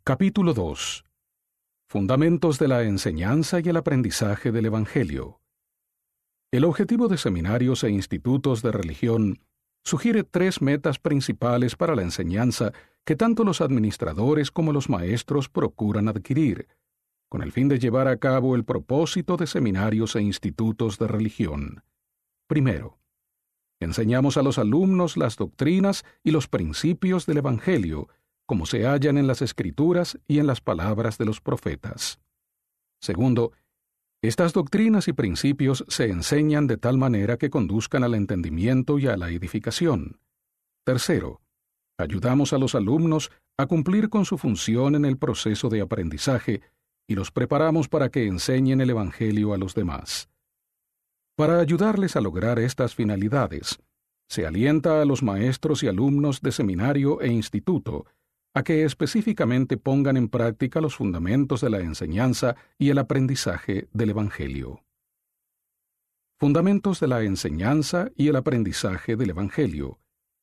Capítulo 2. Fundamentos de la enseñanza y el aprendizaje del Evangelio. El objetivo de seminarios e institutos de religión sugiere tres metas principales para la enseñanza que tanto los administradores como los maestros procuran adquirir, con el fin de llevar a cabo el propósito de seminarios e institutos de religión. Primero, enseñamos a los alumnos las doctrinas y los principios del Evangelio, como se hallan en las Escrituras y en las palabras de los profetas. Segundo, estas doctrinas y principios se enseñan de tal manera que conduzcan al entendimiento y a la edificación. Tercero, ayudamos a los alumnos a cumplir con su función en el proceso de aprendizaje y los preparamos para que enseñen el Evangelio a los demás. Para ayudarles a lograr estas finalidades, se alienta a los maestros y alumnos de seminario e instituto a que específicamente pongan en práctica los fundamentos de la enseñanza y el aprendizaje del Evangelio. Fundamentos de la enseñanza y el aprendizaje del Evangelio.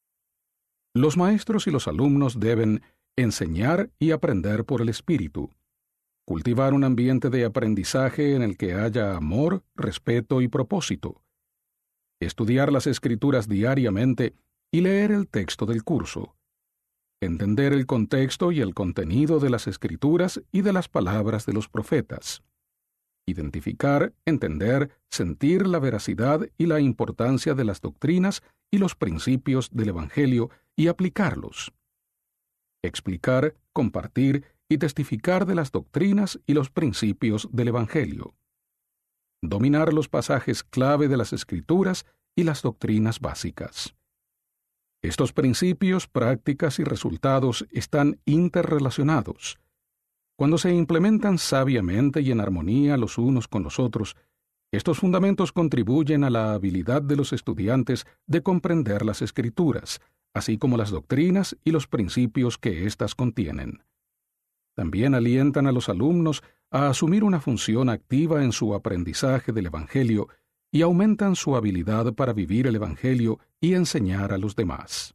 Los maestros y los alumnos deben enseñar y aprender por el Espíritu, cultivar un ambiente de aprendizaje en el que haya amor, respeto y propósito, estudiar las Escrituras diariamente y leer el texto del curso, entender el contexto y el contenido de las Escrituras y de las palabras de los profetas, identificar, entender, sentir la veracidad y la importancia de las doctrinas y los principios del Evangelio y aplicarlos, explicar, compartir y testificar de las doctrinas y los principios del Evangelio, dominar los pasajes clave de las Escrituras y las doctrinas básicas. Estos principios, prácticas y resultados están interrelacionados. Cuando se implementan sabiamente y en armonía los unos con los otros, estos fundamentos contribuyen a la habilidad de los estudiantes de comprender las Escrituras, así como las doctrinas y los principios que éstas contienen. También alientan a los alumnos a asumir una función activa en su aprendizaje del Evangelio y aumentan su habilidad para vivir el Evangelio y enseñar a los demás.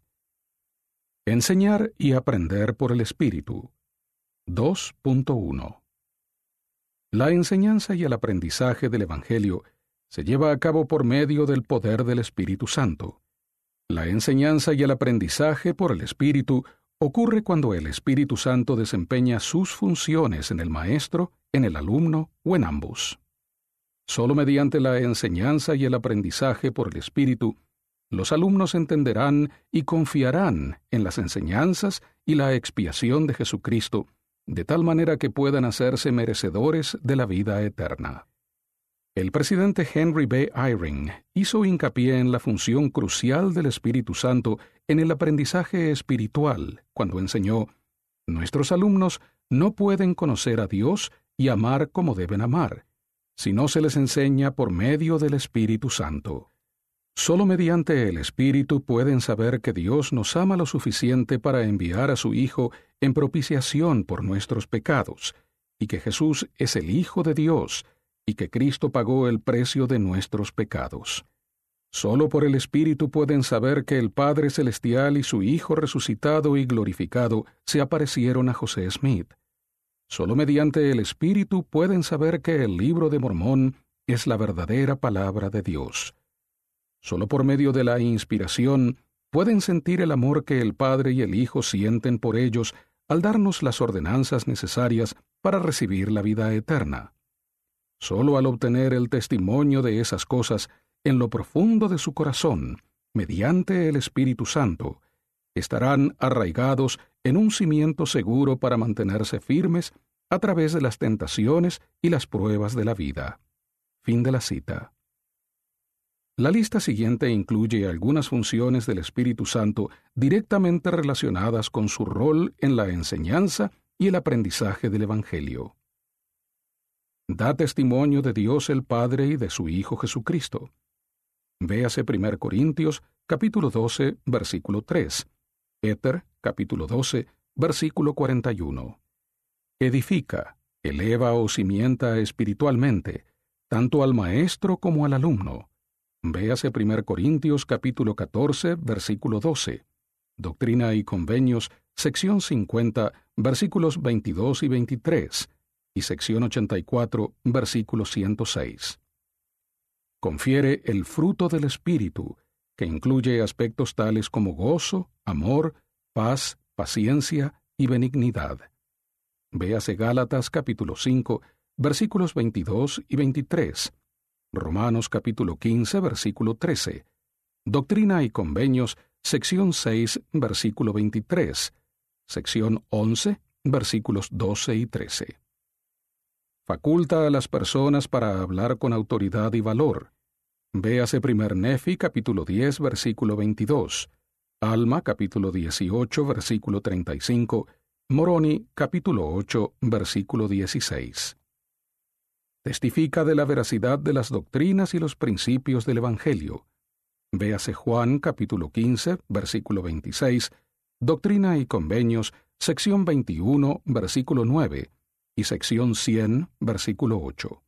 Enseñar y aprender por el Espíritu. 2.1. La enseñanza y el aprendizaje del Evangelio se lleva a cabo por medio del poder del Espíritu Santo. La enseñanza y el aprendizaje por el Espíritu ocurre cuando el Espíritu Santo desempeña sus funciones en el maestro, en el alumno o en ambos. Solo mediante la enseñanza y el aprendizaje por el Espíritu, los alumnos entenderán y confiarán en las enseñanzas y la expiación de Jesucristo, de tal manera que puedan hacerse merecedores de la vida eterna. El presidente Henry B. Eyring hizo hincapié en la función crucial del Espíritu Santo en el aprendizaje espiritual cuando enseñó: nuestros alumnos no pueden conocer a Dios y amar como deben amar, si no se les enseña por medio del Espíritu Santo. Solo mediante el Espíritu pueden saber que Dios nos ama lo suficiente para enviar a su Hijo en propiciación por nuestros pecados, y que Jesús es el Hijo de Dios, y que Cristo pagó el precio de nuestros pecados. Solo por el Espíritu pueden saber que el Padre Celestial y su Hijo resucitado y glorificado se aparecieron a José Smith. Solo mediante el Espíritu pueden saber que el Libro de Mormón es la verdadera palabra de Dios. Solo por medio de la inspiración pueden sentir el amor que el Padre y el Hijo sienten por ellos al darnos las ordenanzas necesarias para recibir la vida eterna. Solo al obtener el testimonio de esas cosas en lo profundo de su corazón, mediante el Espíritu Santo, estarán arraigados en un cimiento seguro para mantenerse firmes a través de las tentaciones y las pruebas de la vida. Fin de la cita. La lista siguiente incluye algunas funciones del Espíritu Santo directamente relacionadas con su rol en la enseñanza y el aprendizaje del Evangelio. Da testimonio de Dios el Padre y de su Hijo Jesucristo. Véase 1 Corintios, capítulo 12, versículo 3. Éter, capítulo 12, versículo 41. Edifica, eleva o cimienta espiritualmente, tanto al maestro como al alumno. Véase 1 Corintios, capítulo 14, versículo 12. Doctrina y Convenios, sección 50, versículos 22 y 23, y sección 84, versículo 106. Confiere el fruto del Espíritu, que incluye aspectos tales como gozo, amor, paz, paciencia y benignidad. Véase Gálatas capítulo 5, versículos 22 y 23, Romanos capítulo 15, versículo 13, Doctrina y Convenios, sección 6, versículo 23, sección 11, versículos 12 y 13. Faculta a las personas para hablar con autoridad y valor. Véase 1 Nefi capítulo 10, versículo 22, Alma capítulo 18, versículo 35, Moroni capítulo 8, versículo 16. Testifica de la veracidad de las doctrinas y los principios del Evangelio. Véase Juan capítulo 15, versículo 26, Doctrina y Convenios, sección 21, versículo 9, y sección 100, versículo 8.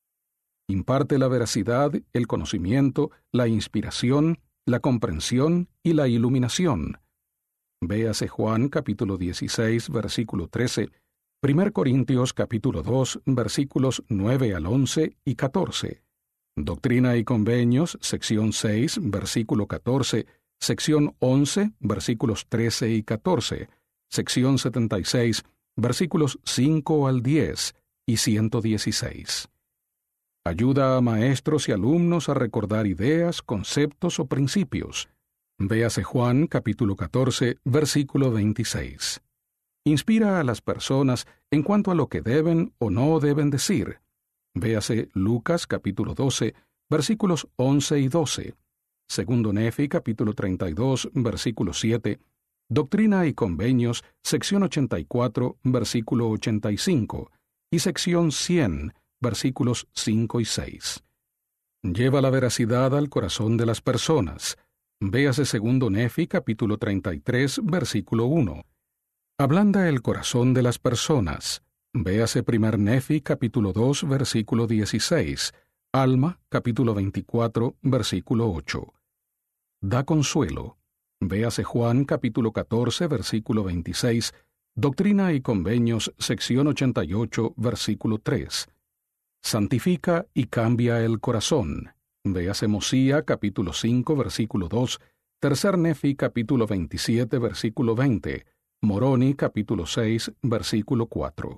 Imparte la veracidad, el conocimiento, la inspiración, la comprensión y la iluminación. Véase Juan capítulo 16, versículo 13, 1 Corintios capítulo 2, versículos 9 al 11 y 14, Doctrina y Convenios, sección 6, versículo 14, sección 11, versículos 13 y 14, sección 76, versículos 5 al 10 y 116. Ayuda a maestros y alumnos a recordar ideas, conceptos o principios. Véase Juan capítulo 14, versículo 26. Inspira a las personas en cuanto a lo que deben o no deben decir. Véase Lucas capítulo 12, versículos 11 y 12. Segundo Nefi capítulo 32, versículo 7. Doctrina y Convenios, sección 84, versículo 85. Y sección 100, versículos 5 y 6. Lleva la veracidad al corazón de las personas. Véase segundo Nefi capítulo 33, versículo 1. Ablanda el corazón de las personas. Véase 1 Nefi capítulo 2, versículo 16, Alma capítulo 24, versículo 8. Da consuelo. Véase Juan capítulo 14, versículo 26, Doctrina y Convenios, sección 88, versículo 3. Santifica y cambia el corazón. Véase Mosía capítulo 5, versículo 2, Tercer Nefi capítulo 27, versículo 20, Moroni capítulo 6, versículo 4.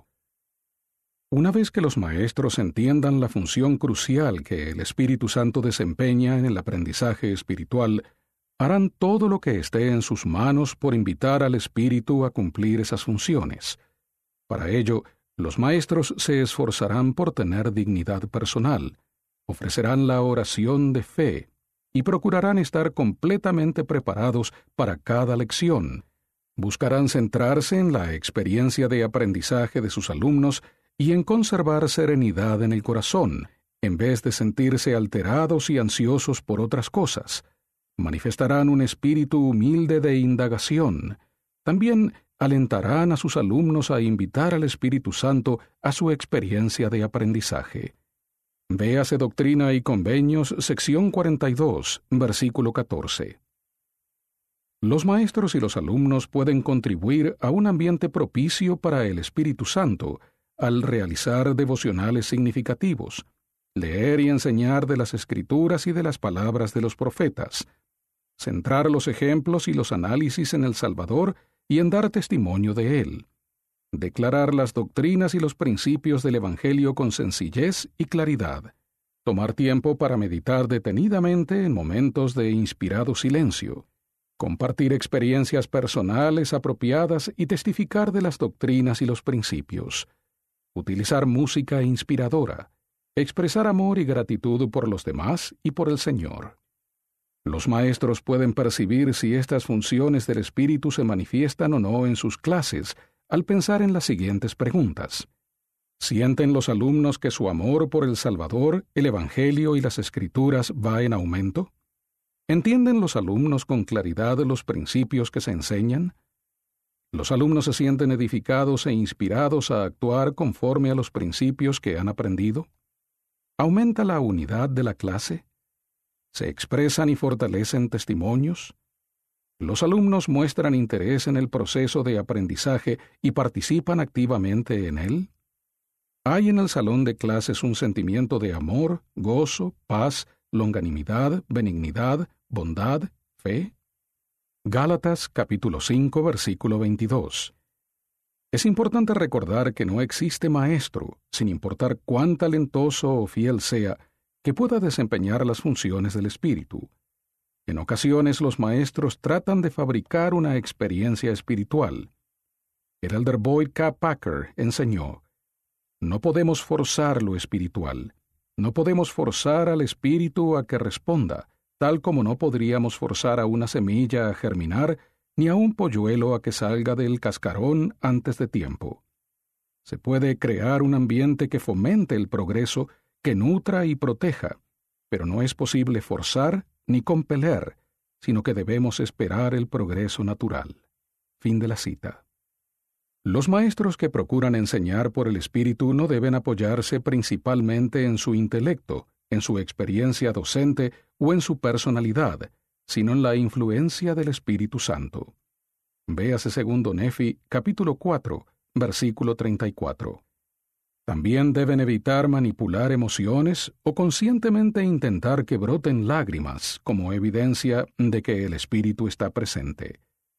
Una vez que los maestros entiendan la función crucial que el Espíritu Santo desempeña en el aprendizaje espiritual, harán todo lo que esté en sus manos por invitar al Espíritu a cumplir esas funciones. Para ello, los maestros se esforzarán por tener dignidad personal, ofrecerán la oración de fe y procurarán estar completamente preparados para cada lección. Buscarán centrarse en la experiencia de aprendizaje de sus alumnos y en conservar serenidad en el corazón, en vez de sentirse alterados y ansiosos por otras cosas. Manifestarán un espíritu humilde de indagación. También alentarán a sus alumnos a invitar al Espíritu Santo a su experiencia de aprendizaje. Véase Doctrina y Convenios, sección 42, versículo 14. Los maestros y los alumnos pueden contribuir a un ambiente propicio para el Espíritu Santo al realizar devocionales significativos, leer y enseñar de las Escrituras y de las palabras de los profetas, centrar los ejemplos y los análisis en el Salvador y en dar testimonio de Él, declarar las doctrinas y los principios del Evangelio con sencillez y claridad, tomar tiempo para meditar detenidamente en momentos de inspirado silencio, compartir experiencias personales apropiadas y testificar de las doctrinas y los principios, utilizar música inspiradora, expresar amor y gratitud por los demás y por el Señor. Los maestros pueden percibir si estas funciones del Espíritu se manifiestan o no en sus clases al pensar en las siguientes preguntas. ¿Sienten los alumnos que su amor por el Salvador, el Evangelio y las Escrituras va en aumento? ¿Entienden los alumnos con claridad los principios que se enseñan? ¿Los alumnos se sienten edificados e inspirados a actuar conforme a los principios que han aprendido? ¿Aumenta la unidad de la clase? ¿Se expresan y fortalecen testimonios? Los alumnos muestran interés en el proceso de aprendizaje y participan activamente en él. ¿Hay en el salón de clases un sentimiento de amor, gozo, paz, longanimidad, benignidad, bondad, fe? Gálatas capítulo 5, versículo 22. Es importante recordar que no existe maestro, sin importar cuán talentoso o fiel sea, que pueda desempeñar las funciones del Espíritu. En ocasiones los maestros tratan de fabricar una experiencia espiritual. El elder Boyd K. Packer enseñó: no podemos forzar lo espiritual. No podemos forzar al espíritu a que responda, tal como no podríamos forzar a una semilla a germinar, ni a un polluelo a que salga del cascarón antes de tiempo. Se puede crear un ambiente que fomente el progreso, que nutra y proteja, pero no es posible forzar ni compeler, sino que debemos esperar el progreso natural. Fin de la cita. Los maestros que procuran enseñar por el Espíritu no deben apoyarse principalmente en su intelecto, en su experiencia docente o en su personalidad, sino en la influencia del Espíritu Santo. Véase segundo Nefi, capítulo 4, versículo 34. También deben evitar manipular emociones o conscientemente intentar que broten lágrimas como evidencia de que el Espíritu está presente.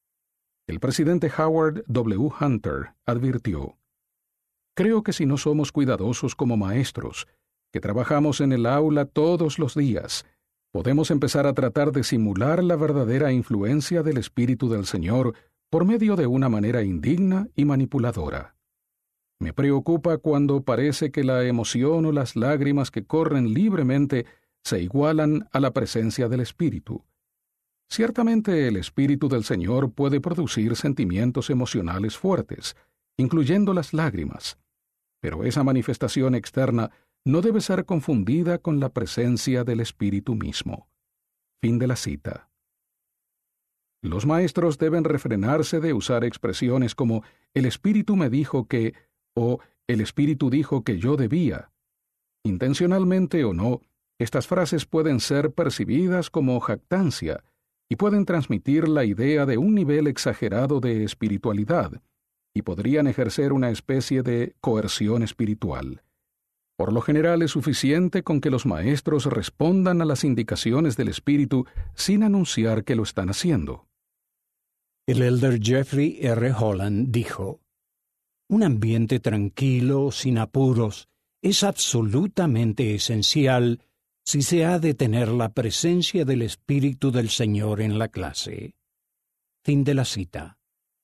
El presidente Howard W. Hunter advirtió: creo que si no somos cuidadosos como maestros, que trabajamos en el aula todos los días, podemos empezar a tratar de simular la verdadera influencia del Espíritu del Señor por medio de una manera indigna y manipuladora. Me preocupa cuando parece que la emoción o las lágrimas que corren libremente se igualan a la presencia del Espíritu. Ciertamente el Espíritu del Señor puede producir sentimientos emocionales fuertes, incluyendo las lágrimas, pero esa manifestación externa no debe ser confundida con la presencia del Espíritu mismo. Fin de la cita. Los maestros deben refrenarse de usar expresiones como «el Espíritu me dijo que» o «el Espíritu dijo que yo debía». Intencionalmente o no, estas frases pueden ser percibidas como jactancia y pueden transmitir la idea de un nivel exagerado de espiritualidad, y podrían ejercer una especie de coerción espiritual. Por lo general es suficiente con que los maestros respondan a las indicaciones del Espíritu sin anunciar que lo están haciendo. El elder Jeffrey R. Holland dijo: un ambiente tranquilo, sin apuros, es absolutamente esencial si se ha de tener la presencia del Espíritu del Señor en la clase. Fin de la cita.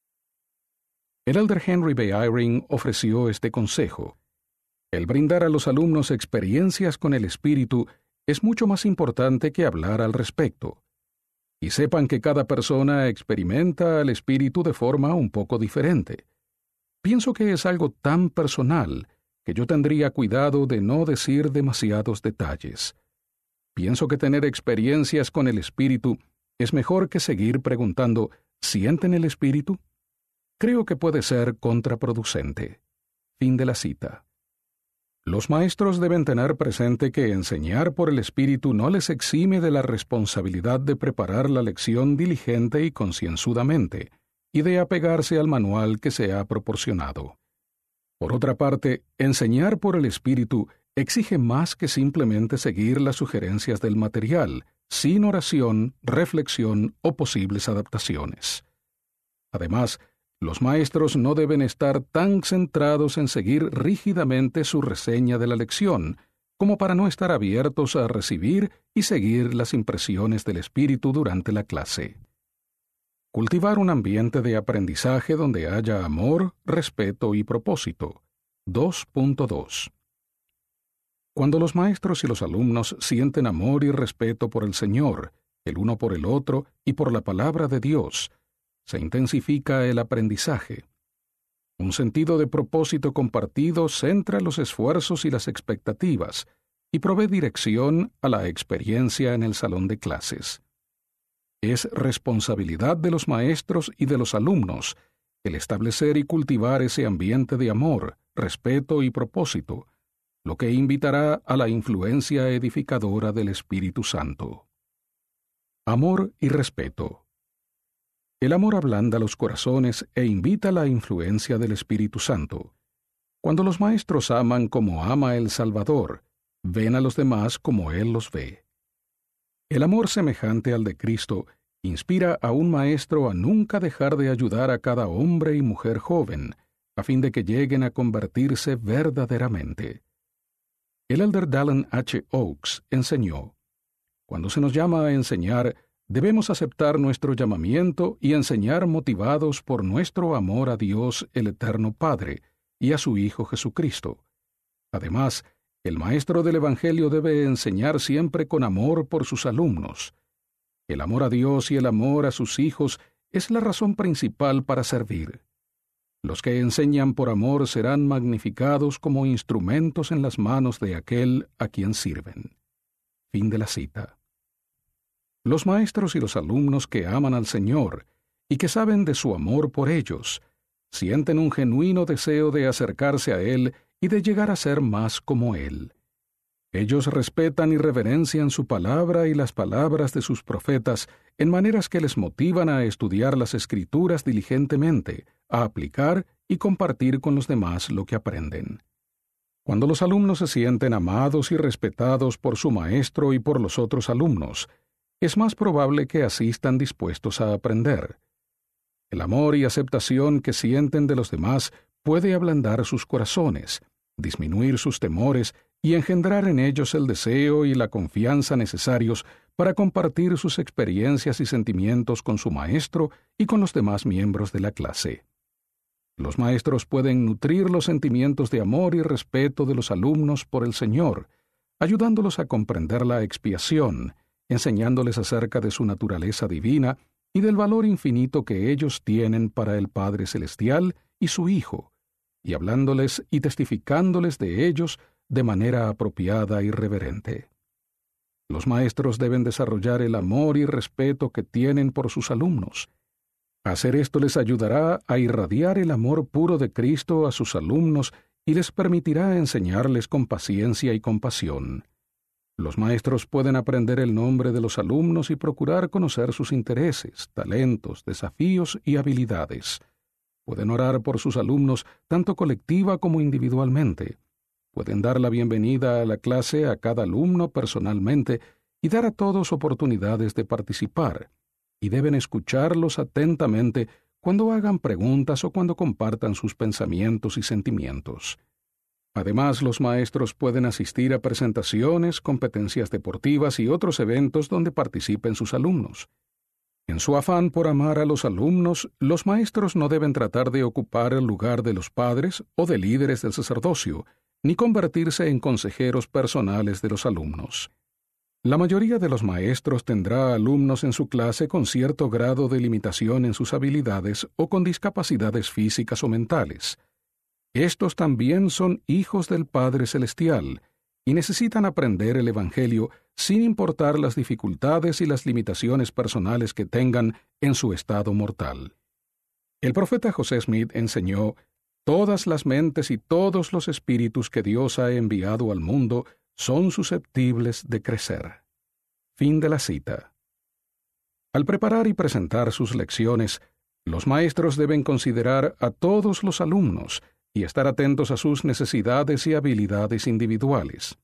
El elder Henry B. Eyring ofreció este consejo: el brindar a los alumnos experiencias con el Espíritu es mucho más importante que hablar al respecto. Y sepan que cada persona experimenta al Espíritu de forma un poco diferente. Pienso que es algo tan personal que yo tendría cuidado de no decir demasiados detalles. Pienso que tener experiencias con el Espíritu es mejor que seguir preguntando ¿sienten el Espíritu? Creo que puede ser contraproducente. Fin de la cita. Los maestros deben tener presente que enseñar por el Espíritu no les exime de la responsabilidad de preparar la lección diligente y concienzudamente, y de apegarse al manual que se ha proporcionado. Por otra parte, enseñar por el Espíritu exige más que simplemente seguir las sugerencias del material, sin oración, reflexión o posibles adaptaciones. Además, los maestros no deben estar tan centrados en seguir rígidamente su reseña de la lección, como para no estar abiertos a recibir y seguir las impresiones del Espíritu durante la clase. Cultivar un ambiente de aprendizaje donde haya amor, respeto y propósito. 2.2. Cuando los maestros y los alumnos sienten amor y respeto por el Señor, el uno por el otro y por la palabra de Dios, se intensifica el aprendizaje. Un sentido de propósito compartido centra los esfuerzos y las expectativas y provee dirección a la experiencia en el salón de clases. Es responsabilidad de los maestros y de los alumnos el establecer y cultivar ese ambiente de amor, respeto y propósito, lo que invitará a la influencia edificadora del Espíritu Santo. Amor y respeto. El amor ablanda los corazones e invita la influencia del Espíritu Santo. Cuando los maestros aman como ama el Salvador, ven a los demás como Él los ve. El amor semejante al de Cristo inspira a un maestro a nunca dejar de ayudar a cada hombre y mujer joven, a fin de que lleguen a convertirse verdaderamente. El elder Dallin H. Oaks enseñó: cuando se nos llama a enseñar, debemos aceptar nuestro llamamiento y enseñar motivados por nuestro amor a Dios el Eterno Padre y a su Hijo Jesucristo. Además, el maestro del Evangelio debe enseñar siempre con amor por sus alumnos. El amor a Dios y el amor a sus hijos es la razón principal para servir. Los que enseñan por amor serán magnificados como instrumentos en las manos de aquel a quien sirven. Fin de la cita. Los maestros y los alumnos que aman al Señor y que saben de su amor por ellos, sienten un genuino deseo de acercarse a Él y de llegar a ser más como Él. Ellos respetan y reverencian su palabra y las palabras de sus profetas en maneras que les motivan a estudiar las Escrituras diligentemente, a aplicar y compartir con los demás lo que aprenden. Cuando los alumnos se sienten amados y respetados por su maestro y por los otros alumnos, es más probable que asistan dispuestos a aprender. El amor y aceptación que sienten de los demás puede ablandar sus corazones, disminuir sus temores y engendrar en ellos el deseo y la confianza necesarios para compartir sus experiencias y sentimientos con su maestro y con los demás miembros de la clase. Los maestros pueden nutrir los sentimientos de amor y respeto de los alumnos por el Señor, ayudándolos a comprender la expiación, enseñándoles acerca de su naturaleza divina y del valor infinito que ellos tienen para el Padre Celestial y su Hijo, y hablándoles y testificándoles de ellos de manera apropiada y reverente. Los maestros deben desarrollar el amor y respeto que tienen por sus alumnos. Hacer esto les ayudará a irradiar el amor puro de Cristo a sus alumnos y les permitirá enseñarles con paciencia y compasión. Los maestros pueden aprender el nombre de los alumnos y procurar conocer sus intereses, talentos, desafíos y habilidades. Pueden orar por sus alumnos tanto colectiva como individualmente. Pueden dar la bienvenida a la clase a cada alumno personalmente y dar a todos oportunidades de participar, y deben escucharlos atentamente cuando hagan preguntas o cuando compartan sus pensamientos y sentimientos. Además, los maestros pueden asistir a presentaciones, competencias deportivas y otros eventos donde participen sus alumnos. En su afán por amar a los alumnos, los maestros no deben tratar de ocupar el lugar de los padres o de líderes del sacerdocio, ni convertirse en consejeros personales de los alumnos. La mayoría de los maestros tendrá alumnos en su clase con cierto grado de limitación en sus habilidades o con discapacidades físicas o mentales. Estos también son hijos del Padre Celestial y necesitan aprender el Evangelio sin importar las dificultades y las limitaciones personales que tengan en su estado mortal. El profeta José Smith enseñó: todas las mentes y todos los espíritus que Dios ha enviado al mundo son susceptibles de crecer. Fin de la cita. Al preparar y presentar sus lecciones, los maestros deben considerar a todos los alumnos y estar atentos a sus necesidades y habilidades individuales.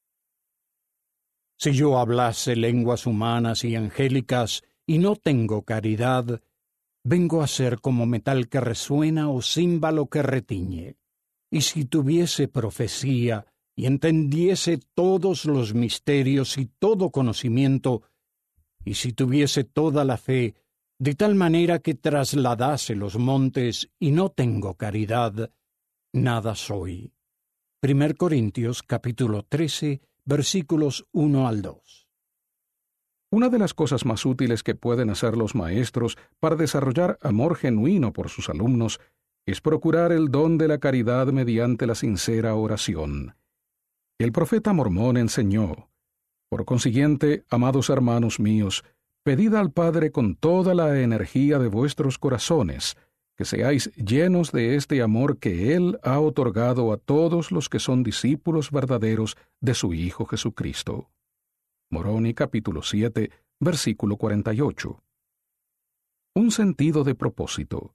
Si yo hablase lenguas humanas y angélicas y no tengo caridad, vengo a ser como metal que resuena o címbalo que retiñe. Y si tuviese profecía y entendiese todos los misterios y todo conocimiento, y si tuviese toda la fe, de tal manera que trasladase los montes y no tengo caridad, nada soy. 1 Corintios capítulo 13, versículos 1 al 2. Una de las cosas más útiles que pueden hacer los maestros para desarrollar amor genuino por sus alumnos es procurar el don de la caridad mediante la sincera oración. El profeta Mormón enseñó: por consiguiente, amados hermanos míos, pedid al Padre con toda la energía de vuestros corazones, que seáis llenos de este amor que Él ha otorgado a todos los que son discípulos verdaderos de su Hijo Jesucristo. Moroni capítulo 7, versículo 48. Un sentido de propósito.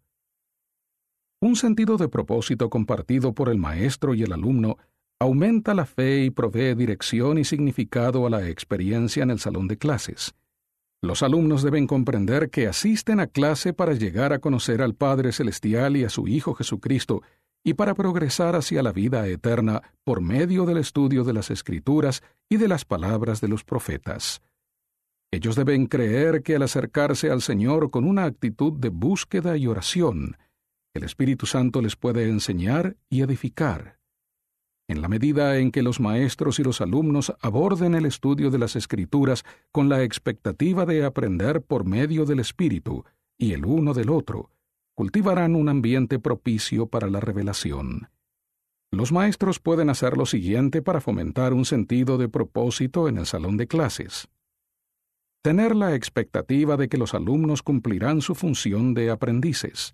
Un sentido de propósito compartido por el maestro y el alumno aumenta la fe y provee dirección y significado a la experiencia en el salón de clases. Los alumnos deben comprender que asisten a clase para llegar a conocer al Padre Celestial y a su Hijo Jesucristo, y para progresar hacia la vida eterna por medio del estudio de las Escrituras y de las palabras de los profetas. Ellos deben creer que al acercarse al Señor con una actitud de búsqueda y oración, el Espíritu Santo les puede enseñar y edificar. En la medida en que los maestros y los alumnos aborden el estudio de las Escrituras con la expectativa de aprender por medio del Espíritu y el uno del otro, cultivarán un ambiente propicio para la revelación. Los maestros pueden hacer lo siguiente para fomentar un sentido de propósito en el salón de clases. Tener la expectativa de que los alumnos cumplirán su función de aprendices.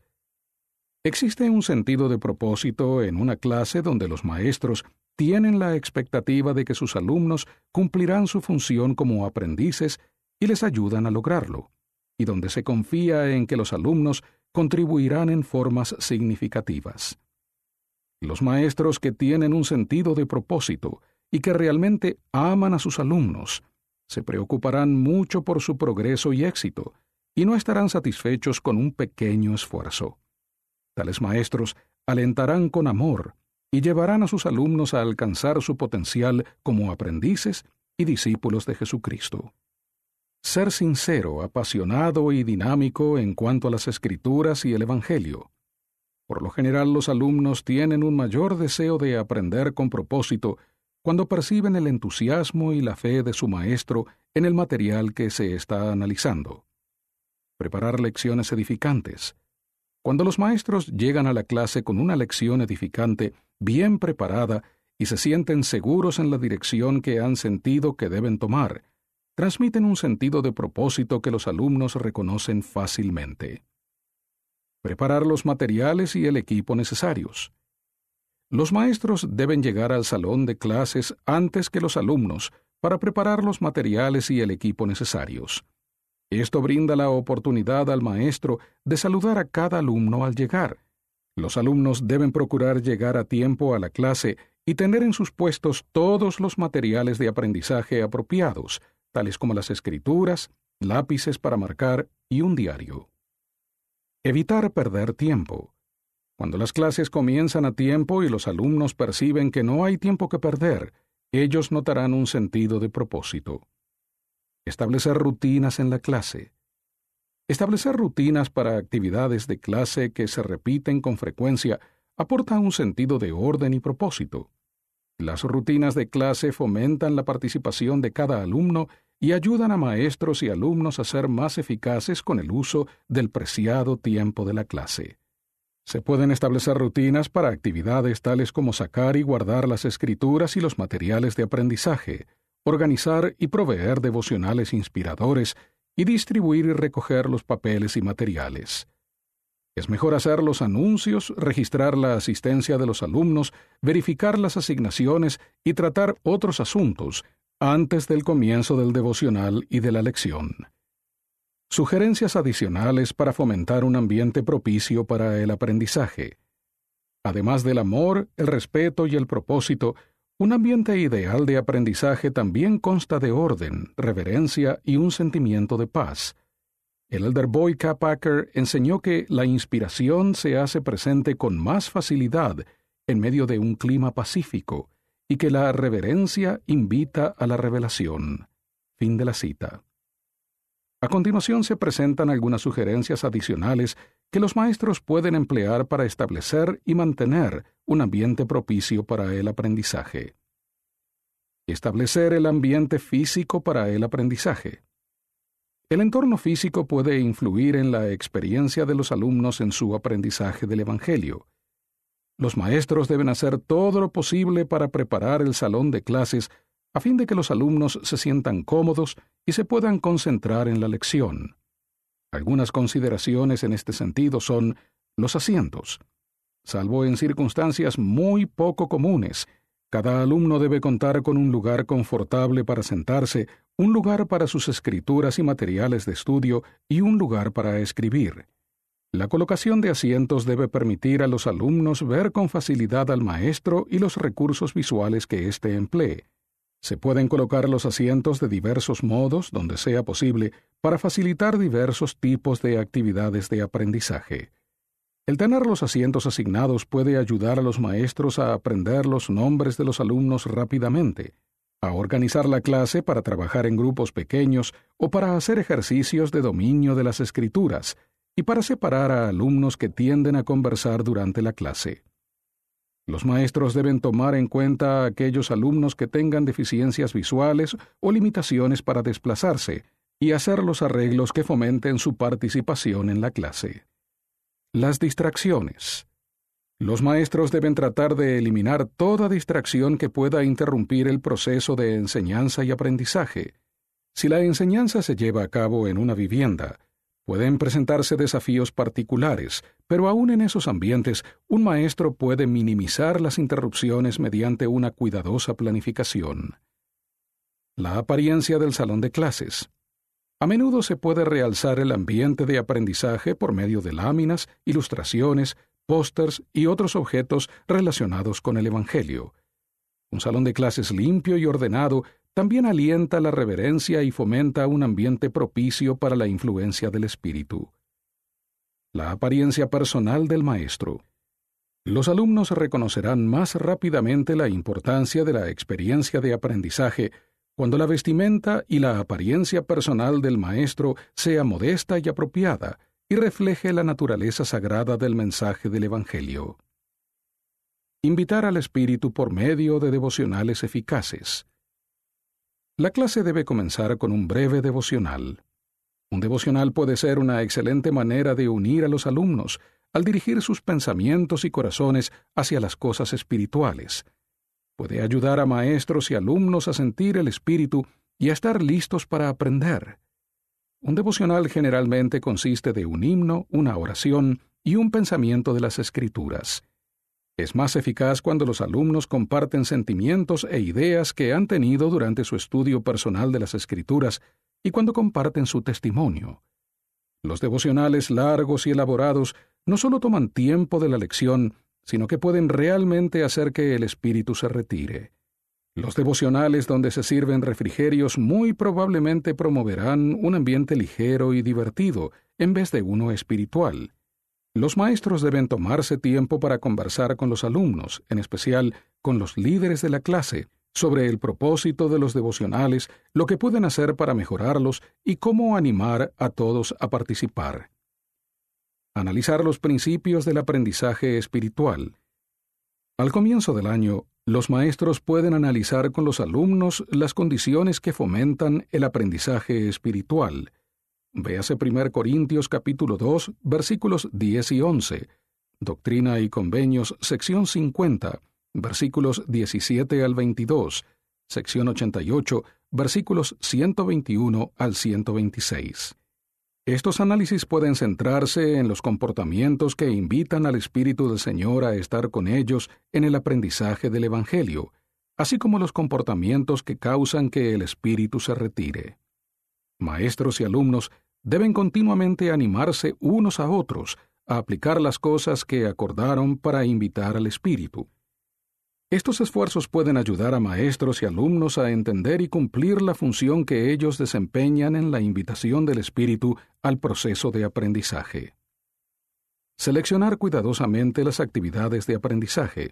Existe un sentido de propósito en una clase donde los maestros tienen la expectativa de que sus alumnos cumplirán su función como aprendices y les ayudan a lograrlo, y donde se confía en que los alumnos contribuirán en formas significativas. Los maestros que tienen un sentido de propósito y que realmente aman a sus alumnos se preocuparán mucho por su progreso y éxito, y no estarán satisfechos con un pequeño esfuerzo. Tales maestros alentarán con amor y llevarán a sus alumnos a alcanzar su potencial como aprendices y discípulos de Jesucristo. Ser sincero, apasionado y dinámico en cuanto a las Escrituras y el Evangelio. Por lo general, los alumnos tienen un mayor deseo de aprender con propósito cuando perciben el entusiasmo y la fe de su maestro en el material que se está analizando. Preparar lecciones edificantes. Cuando los maestros llegan a la clase con una lección edificante, bien preparada, y se sienten seguros en la dirección que han sentido que deben tomar, transmiten un sentido de propósito que los alumnos reconocen fácilmente. Preparar los materiales y el equipo necesarios. Los maestros deben llegar al salón de clases antes que los alumnos para preparar los materiales y el equipo necesarios. Esto brinda la oportunidad al maestro de saludar a cada alumno al llegar. Los alumnos deben procurar llegar a tiempo a la clase y tener en sus puestos todos los materiales de aprendizaje apropiados, tales como las escrituras, lápices para marcar y un diario. Evitar perder tiempo. Cuando las clases comienzan a tiempo y los alumnos perciben que no hay tiempo que perder, ellos notarán un sentido de propósito. Establecer rutinas en la clase. Establecer rutinas para actividades de clase que se repiten con frecuencia aporta un sentido de orden y propósito. Las rutinas de clase fomentan la participación de cada alumno y ayudan a maestros y alumnos a ser más eficaces con el uso del preciado tiempo de la clase. Se pueden establecer rutinas para actividades tales como sacar y guardar las escrituras y los materiales de aprendizaje, organizar y proveer devocionales inspiradores y distribuir y recoger los papeles y materiales. Es mejor hacer los anuncios, registrar la asistencia de los alumnos, verificar las asignaciones y tratar otros asuntos antes del comienzo del devocional y de la lección. Sugerencias adicionales para fomentar un ambiente propicio para el aprendizaje. Además del amor, el respeto y el propósito, un ambiente ideal de aprendizaje también consta de orden, reverencia y un sentimiento de paz. El elder Boyd K. Packer enseñó que la inspiración se hace presente con más facilidad en medio de un clima pacífico y que la reverencia invita a la revelación. Fin de la cita. A continuación se presentan algunas sugerencias adicionales que los maestros pueden emplear para establecer y mantener un ambiente propicio para el aprendizaje. Establecer el ambiente físico para el aprendizaje. El entorno físico puede influir en la experiencia de los alumnos en su aprendizaje del Evangelio. Los maestros deben hacer todo lo posible para preparar el salón de clases a fin de que los alumnos se sientan cómodos y se puedan concentrar en la lección. Algunas consideraciones en este sentido son los asientos. Salvo en circunstancias muy poco comunes, cada alumno debe contar con un lugar confortable para sentarse un lugar para sus escrituras y materiales de estudio y un lugar para escribir. La colocación de asientos debe permitir a los alumnos ver con facilidad al maestro y los recursos visuales que éste emplee. Se pueden colocar los asientos de diversos modos, donde sea posible, para facilitar diversos tipos de actividades de aprendizaje. El tener los asientos asignados puede ayudar a los maestros a aprender los nombres de los alumnos rápidamente, a organizar la clase para trabajar en grupos pequeños o para hacer ejercicios de dominio de las escrituras, y para separar a alumnos que tienden a conversar durante la clase. Los maestros deben tomar en cuenta a aquellos alumnos que tengan deficiencias visuales o limitaciones para desplazarse y hacer los arreglos que fomenten su participación en la clase. Las distracciones. Los maestros deben tratar de eliminar toda distracción que pueda interrumpir el proceso de enseñanza y aprendizaje. Si la enseñanza se lleva a cabo en una vivienda, pueden presentarse desafíos particulares, pero aún en esos ambientes, un maestro puede minimizar las interrupciones mediante una cuidadosa planificación. La apariencia del salón de clases. A menudo se puede realzar el ambiente de aprendizaje por medio de láminas, ilustraciones, pósters y otros objetos relacionados con el Evangelio. Un salón de clases limpio y ordenado también alienta la reverencia y fomenta un ambiente propicio para la influencia del Espíritu. La apariencia personal del maestro. Los alumnos reconocerán más rápidamente la importancia de la experiencia de aprendizaje cuando la vestimenta y la apariencia personal del maestro sea modesta y apropiada y refleje la naturaleza sagrada del mensaje del Evangelio. Invitar al Espíritu por medio de devocionales eficaces. La clase debe comenzar con un breve devocional. Un devocional puede ser una excelente manera de unir a los alumnos al dirigir sus pensamientos y corazones hacia las cosas espirituales. Puede ayudar a maestros y alumnos a sentir el Espíritu y a estar listos para aprender. Un devocional generalmente consiste de un himno, una oración y un pensamiento de las Escrituras. Es más eficaz cuando los alumnos comparten sentimientos e ideas que han tenido durante su estudio personal de las Escrituras y cuando comparten su testimonio. Los devocionales largos y elaborados no solo toman tiempo de la lección, sino que pueden realmente hacer que el espíritu se retire. Los devocionales donde se sirven refrigerios muy probablemente promoverán un ambiente ligero y divertido, en vez de uno espiritual. Los maestros deben tomarse tiempo para conversar con los alumnos, en especial con los líderes de la clase, sobre el propósito de los devocionales, lo que pueden hacer para mejorarlos y cómo animar a todos a participar. Analizar los principios del aprendizaje espiritual. Al comienzo del año, los maestros pueden analizar con los alumnos las condiciones que fomentan el aprendizaje espiritual. Véase 1 Corintios capítulo 2, versículos 10 y 11, Doctrina y Convenios, sección 50, versículos 17 al 22, sección 88, versículos 121 al 126. Estos análisis pueden centrarse en los comportamientos que invitan al Espíritu del Señor a estar con ellos en el aprendizaje del Evangelio, así como los comportamientos que causan que el Espíritu se retire. Maestros y alumnos deben continuamente animarse unos a otros a aplicar las cosas que acordaron para invitar al Espíritu. Estos esfuerzos pueden ayudar a maestros y alumnos a entender y cumplir la función que ellos desempeñan en la invitación del Espíritu al proceso de aprendizaje. Seleccionar cuidadosamente las actividades de aprendizaje.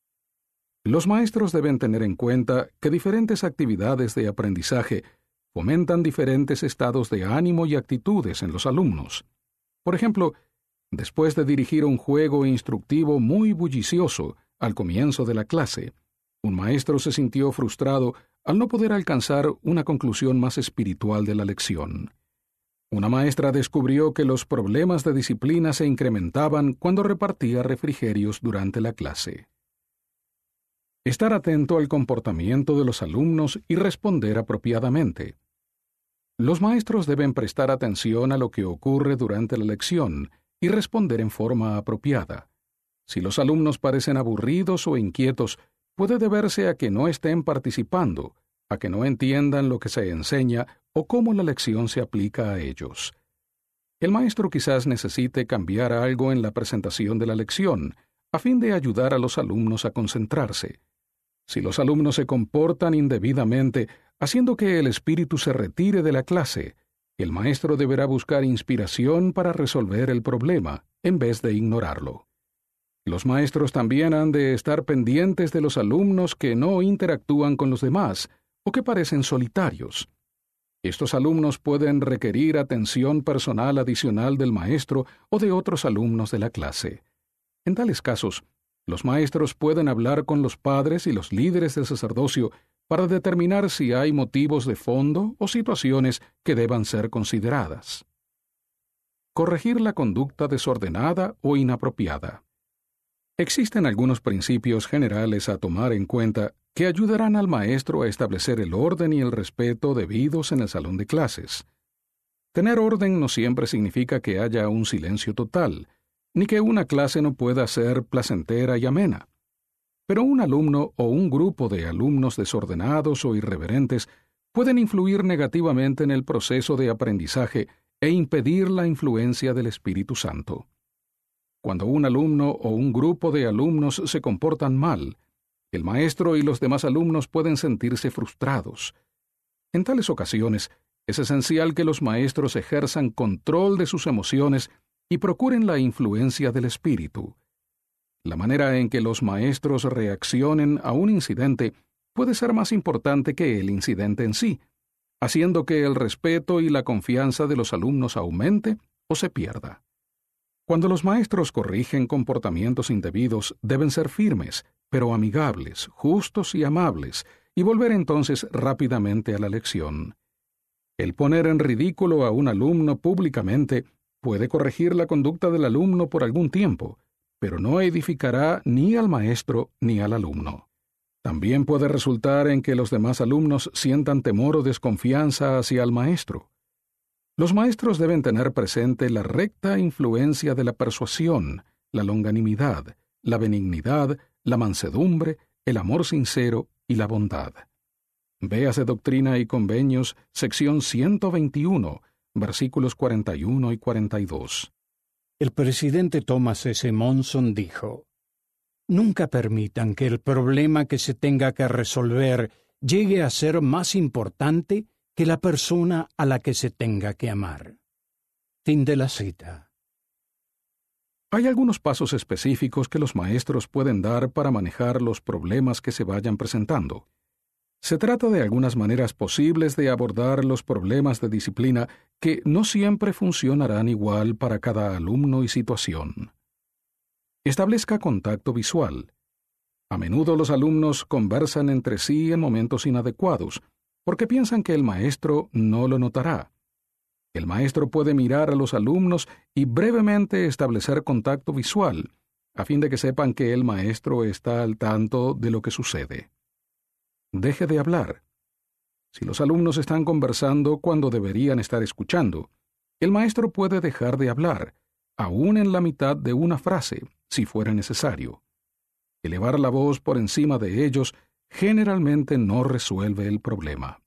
Los maestros deben tener en cuenta que diferentes actividades de aprendizaje fomentan diferentes estados de ánimo y actitudes en los alumnos. Por ejemplo, después de dirigir un juego instructivo muy bullicioso al comienzo de la clase, un maestro se sintió frustrado al no poder alcanzar una conclusión más espiritual de la lección. Una maestra descubrió que los problemas de disciplina se incrementaban cuando repartía refrigerios durante la clase. Estar atento al comportamiento de los alumnos y responder apropiadamente. Los maestros deben prestar atención a lo que ocurre durante la lección y responder en forma apropiada. Si los alumnos parecen aburridos o inquietos, puede deberse a que no estén participando, a que no entiendan lo que se enseña o cómo la lección se aplica a ellos. El maestro quizás necesite cambiar algo en la presentación de la lección, a fin de ayudar a los alumnos a concentrarse. Si los alumnos se comportan indebidamente, haciendo que el espíritu se retire de la clase, el maestro deberá buscar inspiración para resolver el problema, en vez de ignorarlo. Los maestros también han de estar pendientes de los alumnos que no interactúan con los demás o que parecen solitarios. Estos alumnos pueden requerir atención personal adicional del maestro o de otros alumnos de la clase. En tales casos, los maestros pueden hablar con los padres y los líderes del sacerdocio para determinar si hay motivos de fondo o situaciones que deban ser consideradas. Corregir la conducta desordenada o inapropiada. Existen algunos principios generales a tomar en cuenta que ayudarán al maestro a establecer el orden y el respeto debidos en el salón de clases. Tener orden no siempre significa que haya un silencio total, ni que una clase no pueda ser placentera y amena. Pero un alumno o un grupo de alumnos desordenados o irreverentes pueden influir negativamente en el proceso de aprendizaje e impedir la influencia del Espíritu Santo. Cuando un alumno o un grupo de alumnos se comportan mal, el maestro y los demás alumnos pueden sentirse frustrados. En tales ocasiones, es esencial que los maestros ejerzan control de sus emociones y procuren la influencia del espíritu. La manera en que los maestros reaccionen a un incidente puede ser más importante que el incidente en sí, haciendo que el respeto y la confianza de los alumnos aumente o se pierda. Cuando los maestros corrigen comportamientos indebidos, deben ser firmes, pero amigables, justos y amables, y volver entonces rápidamente a la lección. El poner en ridículo a un alumno públicamente puede corregir la conducta del alumno por algún tiempo, pero no edificará ni al maestro ni al alumno. También puede resultar en que los demás alumnos sientan temor o desconfianza hacia el maestro. Los maestros deben tener presente la recta influencia de la persuasión, la longanimidad, la benignidad, la mansedumbre, el amor sincero y la bondad. Véase Doctrina y Convenios, sección 121, versículos 41 y 42. El presidente Thomas S. Monson dijo: «Nunca permitan que el problema que se tenga que resolver llegue a ser más importante que la persona a la que se tenga que amar». Fin de la cita. Hay algunos pasos específicos que los maestros pueden dar para manejar los problemas que se vayan presentando. Se trata de algunas maneras posibles de abordar los problemas de disciplina que no siempre funcionarán igual para cada alumno y situación. Establezca contacto visual. A menudo los alumnos conversan entre sí en momentos inadecuados, porque piensan que el maestro no lo notará. El maestro puede mirar a los alumnos y brevemente establecer contacto visual, a fin de que sepan que el maestro está al tanto de lo que sucede. Deje de hablar. Si los alumnos están conversando cuando deberían estar escuchando, el maestro puede dejar de hablar, aún en la mitad de una frase, si fuera necesario. Elevar la voz por encima de ellos generalmente no resuelve el problema.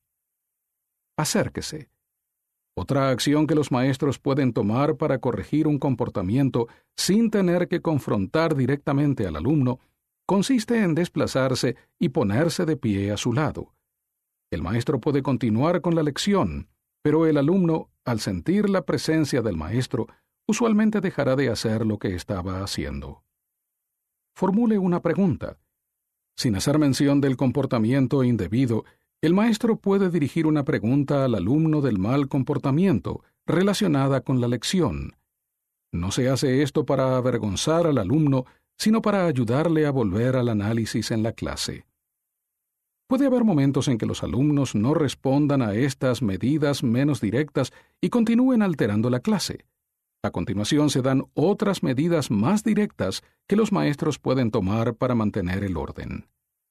Acérquese. Otra acción que los maestros pueden tomar para corregir un comportamiento sin tener que confrontar directamente al alumno consiste en desplazarse y ponerse de pie a su lado. El maestro puede continuar con la lección, pero el alumno, al sentir la presencia del maestro, usualmente dejará de hacer lo que estaba haciendo. Formule una pregunta. Sin hacer mención del comportamiento indebido, el maestro puede dirigir una pregunta al alumno del mal comportamiento relacionada con la lección. No se hace esto para avergonzar al alumno, sino para ayudarle a volver al análisis en la clase. Puede haber momentos en que los alumnos no respondan a estas medidas menos directas y continúen alterando la clase. A continuación se dan otras medidas más directas que los maestros pueden tomar para mantener el orden.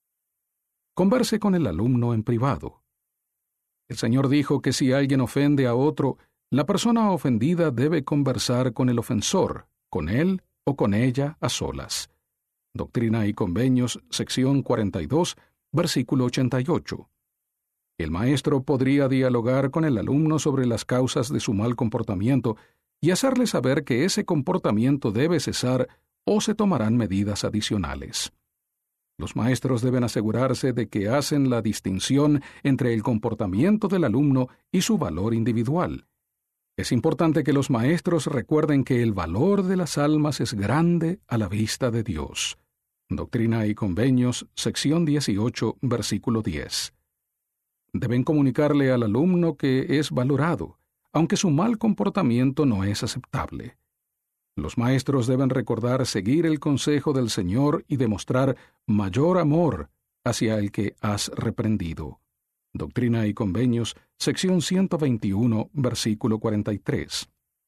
Converse con el alumno en privado. El Señor dijo que si alguien ofende a otro, la persona ofendida debe conversar con el ofensor, con él o con ella a solas. Doctrina y Convenios, sección 42, versículo 88. El maestro podría dialogar con el alumno sobre las causas de su mal comportamiento y hacerle saber que ese comportamiento debe cesar o se tomarán medidas adicionales. Los maestros deben asegurarse de que hacen la distinción entre el comportamiento del alumno y su valor individual. Es importante que los maestros recuerden que el valor de las almas es grande a la vista de Dios. Doctrina y Convenios, sección 18, versículo 10. Deben comunicarle al alumno que es valorado, aunque su mal comportamiento no es aceptable. Los maestros deben recordar seguir el consejo del Señor y demostrar mayor amor hacia el que has reprendido. Doctrina y Convenios, sección 121, versículo 43.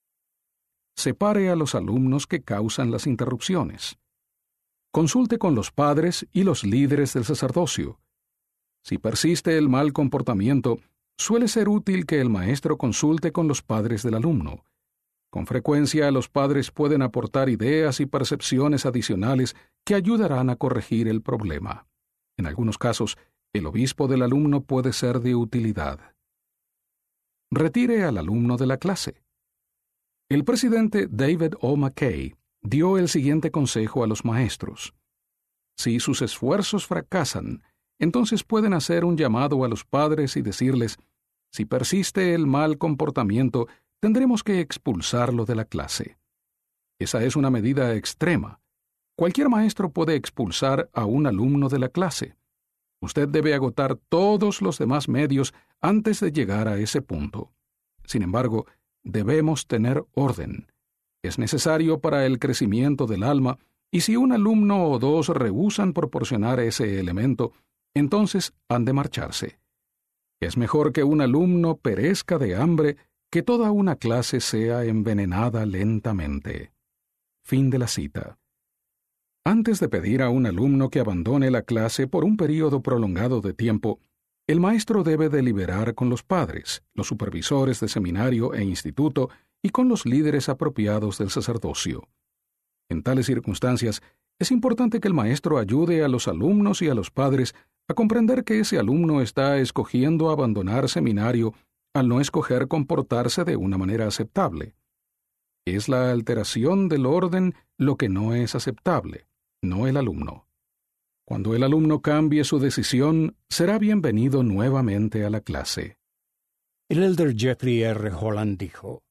Separe a los alumnos que causan las interrupciones. Consulte con los padres y los líderes del sacerdocio. Si persiste el mal comportamiento, suele ser útil que el maestro consulte con los padres del alumno. Con frecuencia, los padres pueden aportar ideas y percepciones adicionales que ayudarán a corregir el problema. En algunos casos, el obispo del alumno puede ser de utilidad. Retire al alumno de la clase. El presidente David O. McKay dio el siguiente consejo a los maestros. Si sus esfuerzos fracasan, entonces pueden hacer un llamado a los padres y decirles, si persiste el mal comportamiento, tendremos que expulsarlo de la clase. Esa es una medida extrema. Cualquier maestro puede expulsar a un alumno de la clase. Usted debe agotar todos los demás medios antes de llegar a ese punto. Sin embargo, debemos tener orden. Es necesario para el crecimiento del alma, y si un alumno o dos rehúsan proporcionar ese elemento, entonces han de marcharse. Es mejor que un alumno perezca de hambre que toda una clase sea envenenada lentamente. Fin de la cita. Antes de pedir a un alumno que abandone la clase por un período prolongado de tiempo, el maestro debe deliberar con los padres, los supervisores de seminario e instituto y con los líderes apropiados del sacerdocio. En tales circunstancias, es importante que el maestro ayude a los alumnos y a los padres a comprender que ese alumno está escogiendo abandonar seminario al no escoger comportarse de una manera aceptable. Es la alteración del orden lo que no es aceptable, no el alumno. Cuando el alumno cambie su decisión, será bienvenido nuevamente a la clase. El elder Jeffrey R. Holland dijo,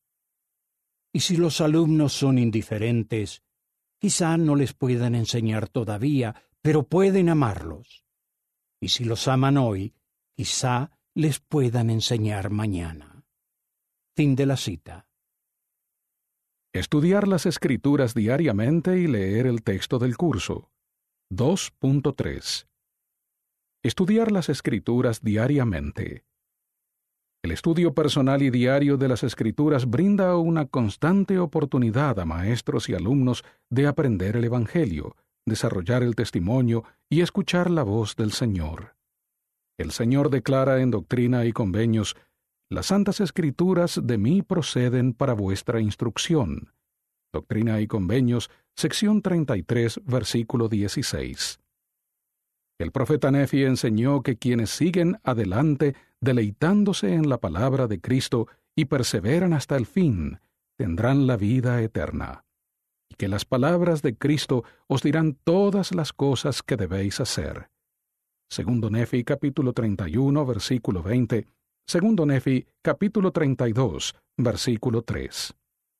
«Y si los alumnos son indiferentes, quizá no les puedan enseñar todavía, pero pueden amarlos. Y si los aman hoy, quizá les puedan enseñar mañana». Fin de la cita. Estudiar las Escrituras diariamente y leer el texto del curso. 2.3. Estudiar las Escrituras diariamente. El estudio personal y diario de las Escrituras brinda una constante oportunidad a maestros y alumnos de aprender el Evangelio, desarrollar el testimonio y escuchar la voz del Señor. El Señor declara en Doctrina y Convenios, «Las Santas Escrituras de mí proceden para vuestra instrucción». Doctrina y Convenios, sección 33, versículo 16. El profeta Nefi enseñó que quienes siguen adelante deleitándose en la palabra de Cristo y perseveran hasta el fin, tendrán la vida eterna. Y que las palabras de Cristo os dirán todas las cosas que debéis hacer. Segundo Nefi, capítulo 31, versículo 20. Segundo Nefi, capítulo 32, versículo 3.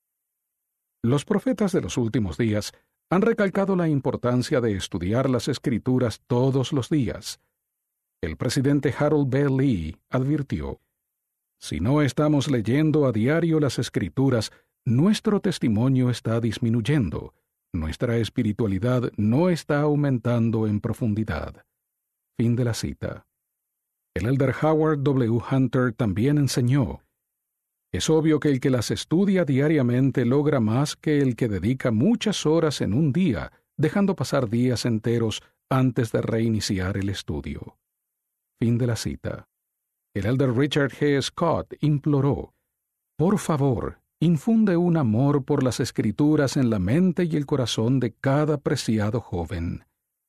Los profetas de los últimos días han recalcado la importancia de estudiar las Escrituras todos los días. El presidente Harold B. Lee advirtió, «Si no estamos leyendo a diario las Escrituras, nuestro testimonio está disminuyendo, nuestra espiritualidad no está aumentando en profundidad». Fin de la cita. El elder Howard W. Hunter también enseñó, «Es obvio que el que las estudia diariamente logra más que el que dedica muchas horas en un día, dejando pasar días enteros antes de reiniciar el estudio». Fin de la cita. El elder Richard G. Scott imploró, «Por favor, infunde un amor por las Escrituras en la mente y el corazón de cada preciado joven.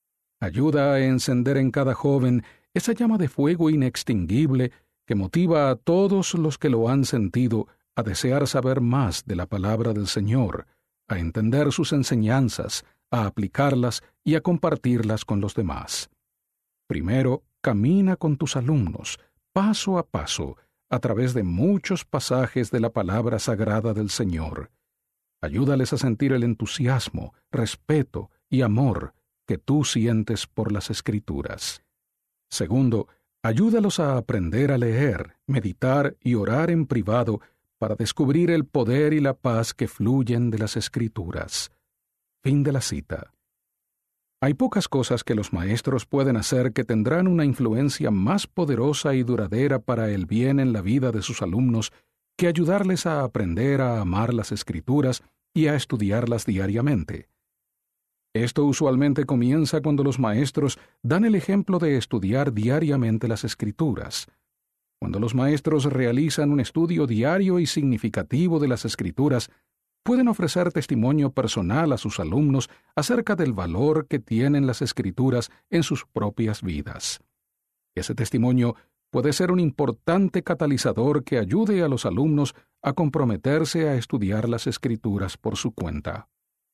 Ayuda a encender en cada joven esa llama de fuego inextinguible que motiva a todos los que lo han sentido a desear saber más de la palabra del Señor, a entender sus enseñanzas, a aplicarlas y a compartirlas con los demás. Primero, camina con tus alumnos, paso a paso, a través de muchos pasajes de la palabra sagrada del Señor. Ayúdales a sentir el entusiasmo, respeto y amor que tú sientes por las Escrituras. Segundo, ayúdalos a aprender a leer, meditar y orar en privado para descubrir el poder y la paz que fluyen de las Escrituras. Fin de la cita. Hay pocas cosas que los maestros pueden hacer que tendrán una influencia más poderosa y duradera para el bien en la vida de sus alumnos que ayudarles a aprender a amar las Escrituras y a estudiarlas diariamente. Esto usualmente comienza cuando los maestros dan el ejemplo de estudiar diariamente las Escrituras. Cuando los maestros realizan un estudio diario y significativo de las Escrituras, pueden ofrecer testimonio personal a sus alumnos acerca del valor que tienen las Escrituras en sus propias vidas. Ese testimonio puede ser un importante catalizador que ayude a los alumnos a comprometerse a estudiar las Escrituras por su cuenta.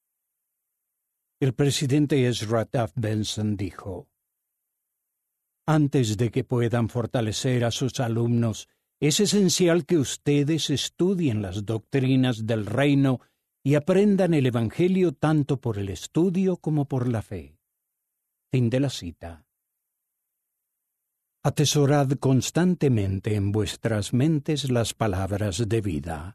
El presidente Ezra Taft Benson dijo: antes de que puedan fortalecer a sus alumnos, es esencial que ustedes estudien las doctrinas del reino y aprendan el Evangelio tanto por el estudio como por la fe. Fin de la cita. Atesorad constantemente en vuestras mentes las palabras de vida.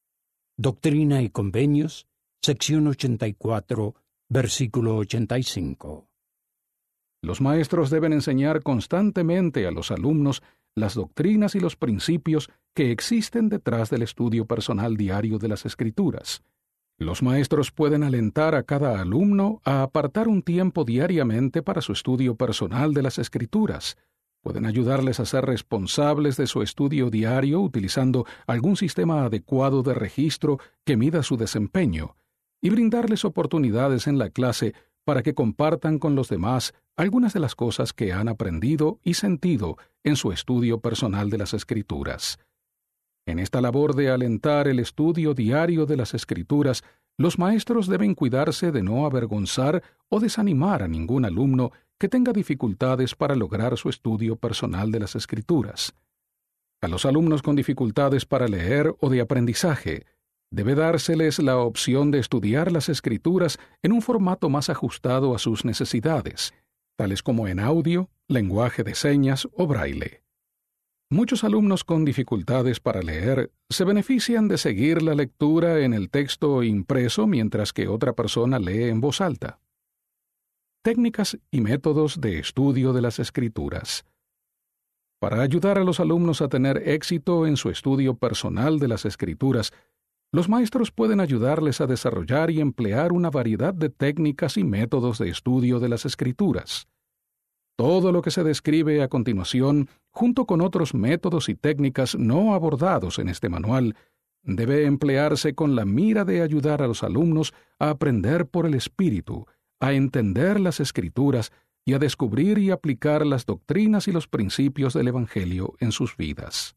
Doctrina y Convenios, sección 84, versículo 85. Los maestros deben enseñar constantemente a los alumnos las doctrinas y los principios que existen detrás del estudio personal diario de las Escrituras. Los maestros pueden alentar a cada alumno a apartar un tiempo diariamente para su estudio personal de las Escrituras. Pueden ayudarles a ser responsables de su estudio diario utilizando algún sistema adecuado de registro que mida su desempeño, y brindarles oportunidades en la clase para que compartan con los demás algunas de las cosas que han aprendido y sentido en su estudio personal de las Escrituras. En esta labor de alentar el estudio diario de las Escrituras, los maestros deben cuidarse de no avergonzar o desanimar a ningún alumno que tenga dificultades para lograr su estudio personal de las Escrituras. A los alumnos con dificultades para leer o de aprendizaje, debe dárseles la opción de estudiar las Escrituras en un formato más ajustado a sus necesidades, tales como en audio, lenguaje de señas o braille. Muchos alumnos con dificultades para leer se benefician de seguir la lectura en el texto impreso mientras que otra persona lee en voz alta. Técnicas y métodos de estudio de las Escrituras. Para ayudar a los alumnos a tener éxito en su estudio personal de las Escrituras, los maestros pueden ayudarles a desarrollar y emplear una variedad de técnicas y métodos de estudio de las Escrituras. Todo lo que se describe a continuación, junto con otros métodos y técnicas no abordados en este manual, debe emplearse con la mira de ayudar a los alumnos a aprender por el Espíritu, a entender las Escrituras y a descubrir y aplicar las doctrinas y los principios del Evangelio en sus vidas.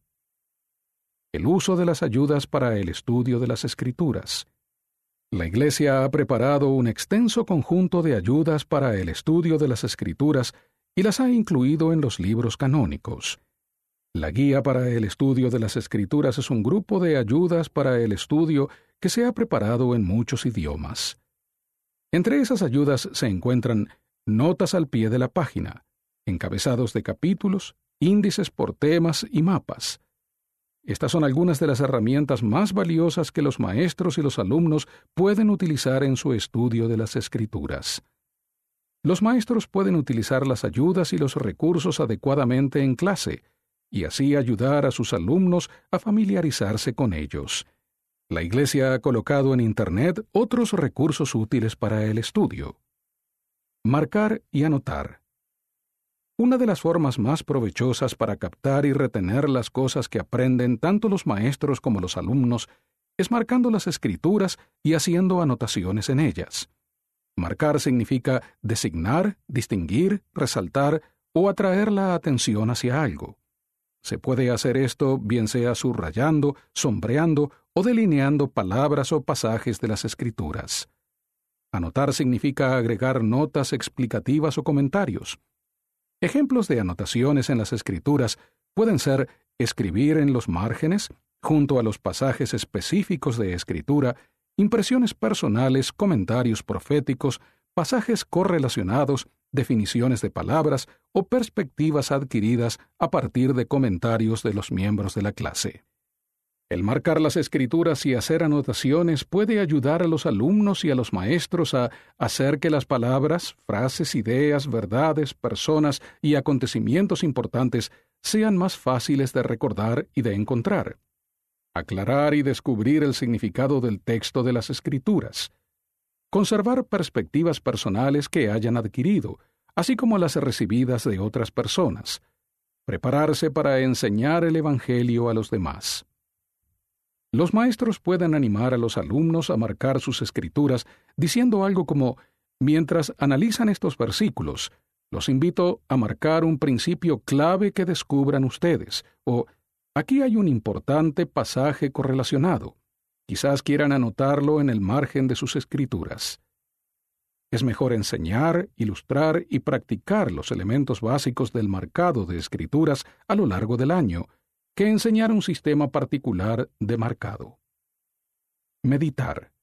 El uso de las ayudas para el estudio de las Escrituras. La Iglesia ha preparado un extenso conjunto de ayudas para el estudio de las Escrituras y las ha incluido en los libros canónicos. La Guía para el Estudio de las Escrituras es un grupo de ayudas para el estudio que se ha preparado en muchos idiomas. Entre esas ayudas se encuentran notas al pie de la página, encabezados de capítulos, índices por temas y mapas. Estas son algunas de las herramientas más valiosas que los maestros y los alumnos pueden utilizar en su estudio de las Escrituras. Los maestros pueden utilizar las ayudas y los recursos adecuadamente en clase, y así ayudar a sus alumnos a familiarizarse con ellos. La Iglesia ha colocado en Internet otros recursos útiles para el estudio. Marcar y anotar. Una de las formas más provechosas para captar y retener las cosas que aprenden tanto los maestros como los alumnos es marcando las Escrituras y haciendo anotaciones en ellas. Marcar significa designar, distinguir, resaltar o atraer la atención hacia algo. Se puede hacer esto bien sea subrayando, sombreando o delineando palabras o pasajes de las Escrituras. Anotar significa agregar notas explicativas o comentarios. Ejemplos de anotaciones en las Escrituras pueden ser escribir en los márgenes, junto a los pasajes específicos de Escritura, impresiones personales, comentarios proféticos, pasajes correlacionados, definiciones de palabras o perspectivas adquiridas a partir de comentarios de los miembros de la clase. El marcar las Escrituras y hacer anotaciones puede ayudar a los alumnos y a los maestros a hacer que las palabras, frases, ideas, verdades, personas y acontecimientos importantes sean más fáciles de recordar y de encontrar. Aclarar y descubrir el significado del texto de las Escrituras. Conservar perspectivas personales que hayan adquirido, así como las recibidas de otras personas. Prepararse para enseñar el Evangelio a los demás. Los maestros pueden animar a los alumnos a marcar sus escrituras diciendo algo como: mientras analizan estos versículos, los invito a marcar un principio clave que descubran ustedes, o aquí hay un importante pasaje correlacionado. Quizás quieran anotarlo en el margen de sus escrituras. Es mejor enseñar, ilustrar y practicar los elementos básicos del marcado de escrituras a lo largo del año, que enseñar un sistema particular de marcado. Meditar.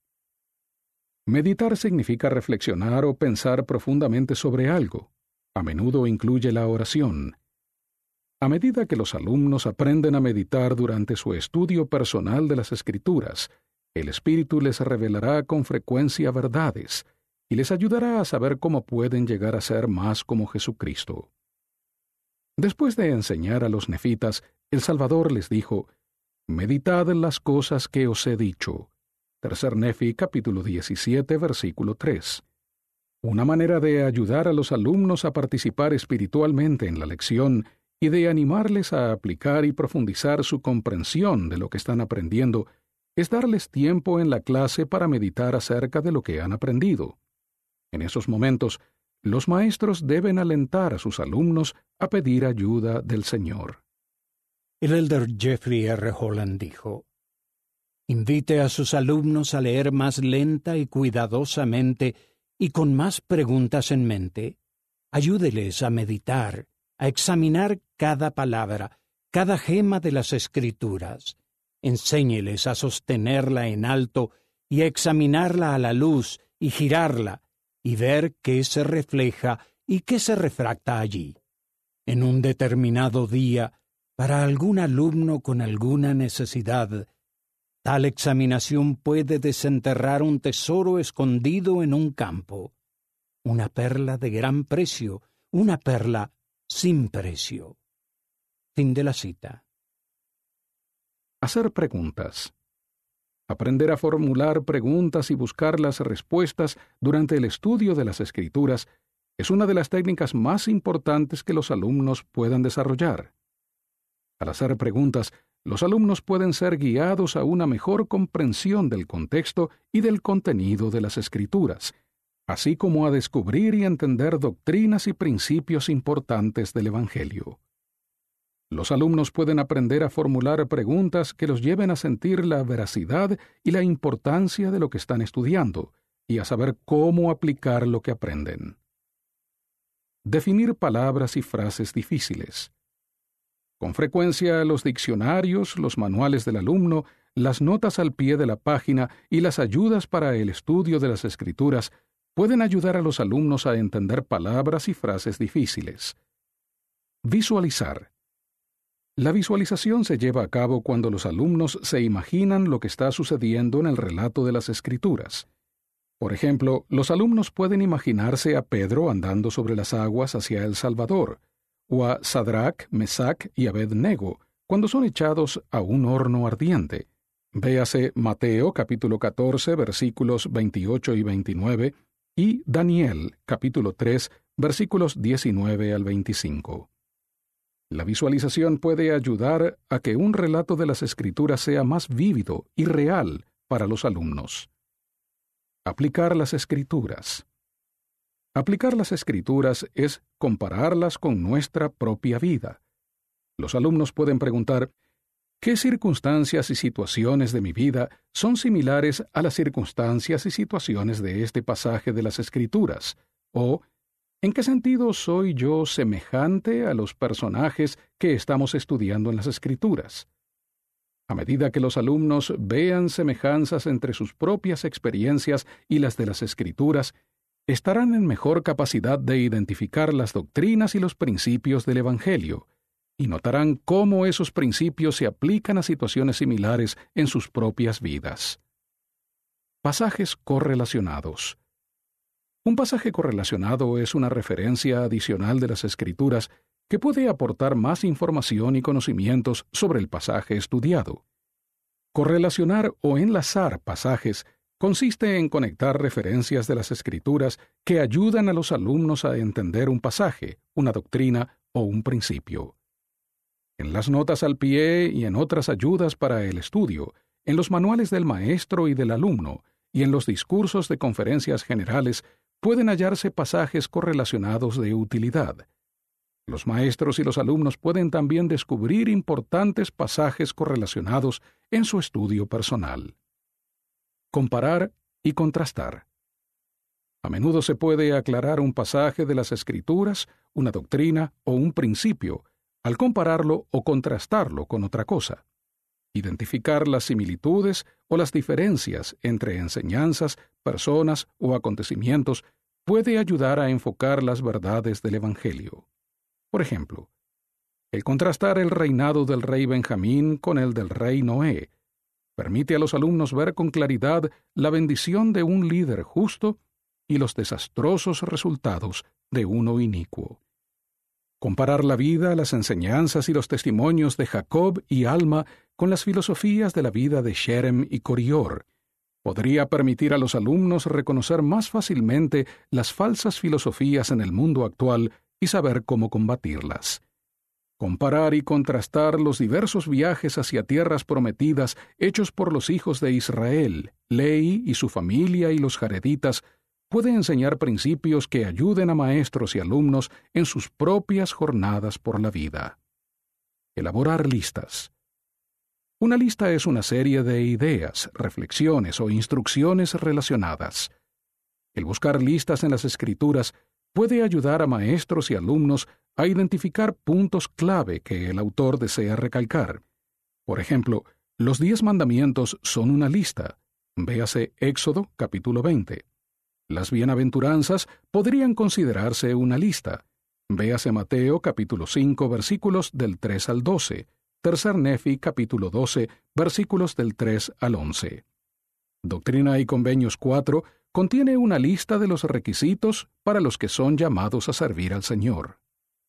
Meditar significa reflexionar o pensar profundamente sobre algo. A menudo incluye la oración. A medida que los alumnos aprenden a meditar durante su estudio personal de las Escrituras, el Espíritu les revelará con frecuencia verdades y les ayudará a saber cómo pueden llegar a ser más como Jesucristo. Después de enseñar a los nefitas, el Salvador les dijo: «Meditad en las cosas que os he dicho». 3 Nefi, capítulo 17, versículo 3. Una manera de ayudar a los alumnos a participar espiritualmente en la lección y de animarles a aplicar y profundizar su comprensión de lo que están aprendiendo es darles tiempo en la clase para meditar acerca de lo que han aprendido. En esos momentos, los maestros deben alentar a sus alumnos a pedir ayuda del Señor. El elder Jeffrey R. Holland dijo: «Invite a sus alumnos a leer más lenta y cuidadosamente y con más preguntas en mente. Ayúdeles a meditar, a examinar cada palabra, cada gema de las Escrituras. Enséñeles a sostenerla en alto y a examinarla a la luz y girarla y ver qué se refleja y qué se refracta allí. En un determinado día, para algún alumno con alguna necesidad, tal examinación puede desenterrar un tesoro escondido en un campo, una perla de gran precio, una perla sin precio». Fin de la cita. Hacer preguntas. Aprender a formular preguntas y buscar las respuestas durante el estudio de las Escrituras es una de las técnicas más importantes que los alumnos puedan desarrollar. Al hacer preguntas, los alumnos pueden ser guiados a una mejor comprensión del contexto y del contenido de las Escrituras, así como a descubrir y entender doctrinas y principios importantes del Evangelio. Los alumnos pueden aprender a formular preguntas que los lleven a sentir la veracidad y la importancia de lo que están estudiando y a saber cómo aplicar lo que aprenden. Definir palabras y frases difíciles. Con frecuencia, los diccionarios, los manuales del alumno, las notas al pie de la página y las ayudas para el estudio de las Escrituras pueden ayudar a los alumnos a entender palabras y frases difíciles. Visualizar. La visualización se lleva a cabo cuando los alumnos se imaginan lo que está sucediendo en el relato de las Escrituras. Por ejemplo, los alumnos pueden imaginarse a Pedro andando sobre las aguas hacia El Salvador, o a Sadrach, Mesac y Abed-nego cuando son echados a un horno ardiente. Véase Mateo capítulo 14, versículos 28 y 29, y Daniel capítulo 3, versículos 19 al 25. La visualización puede ayudar a que un relato de las Escrituras sea más vívido y real para los alumnos. Aplicar las Escrituras. Aplicar las Escrituras es compararlas con nuestra propia vida. Los alumnos pueden preguntar, ¿qué circunstancias y situaciones de mi vida son similares a las circunstancias y situaciones de este pasaje de las Escrituras? O, ¿en qué sentido soy yo semejante a los personajes que estamos estudiando en las Escrituras? A medida que los alumnos vean semejanzas entre sus propias experiencias y las de las Escrituras, estarán en mejor capacidad de identificar las doctrinas y los principios del Evangelio, y notarán cómo esos principios se aplican a situaciones similares en sus propias vidas. Pasajes correlacionados. Un pasaje correlacionado es una referencia adicional de las Escrituras que puede aportar más información y conocimientos sobre el pasaje estudiado. Correlacionar o enlazar pasajes consiste en conectar referencias de las Escrituras que ayudan a los alumnos a entender un pasaje, una doctrina o un principio. En las notas al pie y en otras ayudas para el estudio, en los manuales del maestro y del alumno, y en los discursos de conferencias generales, pueden hallarse pasajes correlacionados de utilidad. Los maestros y los alumnos pueden también descubrir importantes pasajes correlacionados en su estudio personal. Comparar y contrastar. A menudo se puede aclarar un pasaje de las Escrituras, una doctrina o un principio, al compararlo o contrastarlo con otra cosa. Identificar las similitudes o las diferencias entre enseñanzas, personas o acontecimientos puede ayudar a enfocar las verdades del Evangelio. Por ejemplo, el contrastar el reinado del rey Benjamín con el del rey Noé permite a los alumnos ver con claridad la bendición de un líder justo y los desastrosos resultados de uno inicuo. Comparar la vida, las enseñanzas y los testimonios de Jacob y Alma con las filosofías de la vida de Sherem y Corior podría permitir a los alumnos reconocer más fácilmente las falsas filosofías en el mundo actual y saber cómo combatirlas. Comparar y contrastar los diversos viajes hacia tierras prometidas hechos por los hijos de Israel, Lei y su familia y los jareditas, puede enseñar principios que ayuden a maestros y alumnos en sus propias jornadas por la vida. Elaborar listas. Una lista es una serie de ideas, reflexiones o instrucciones relacionadas. El buscar listas en las Escrituras puede ayudar a maestros y alumnos a identificar puntos clave que el autor desea recalcar. Por ejemplo, los 10 mandamientos son una lista. Véase Éxodo, capítulo 20. Las bienaventuranzas podrían considerarse una lista. Véase Mateo, capítulo 5, versículos del 3 al 12. Tercer Nefi, capítulo 12, versículos del 3 al 11. Doctrina y Convenios 4 contiene una lista de los requisitos para los que son llamados a servir al Señor.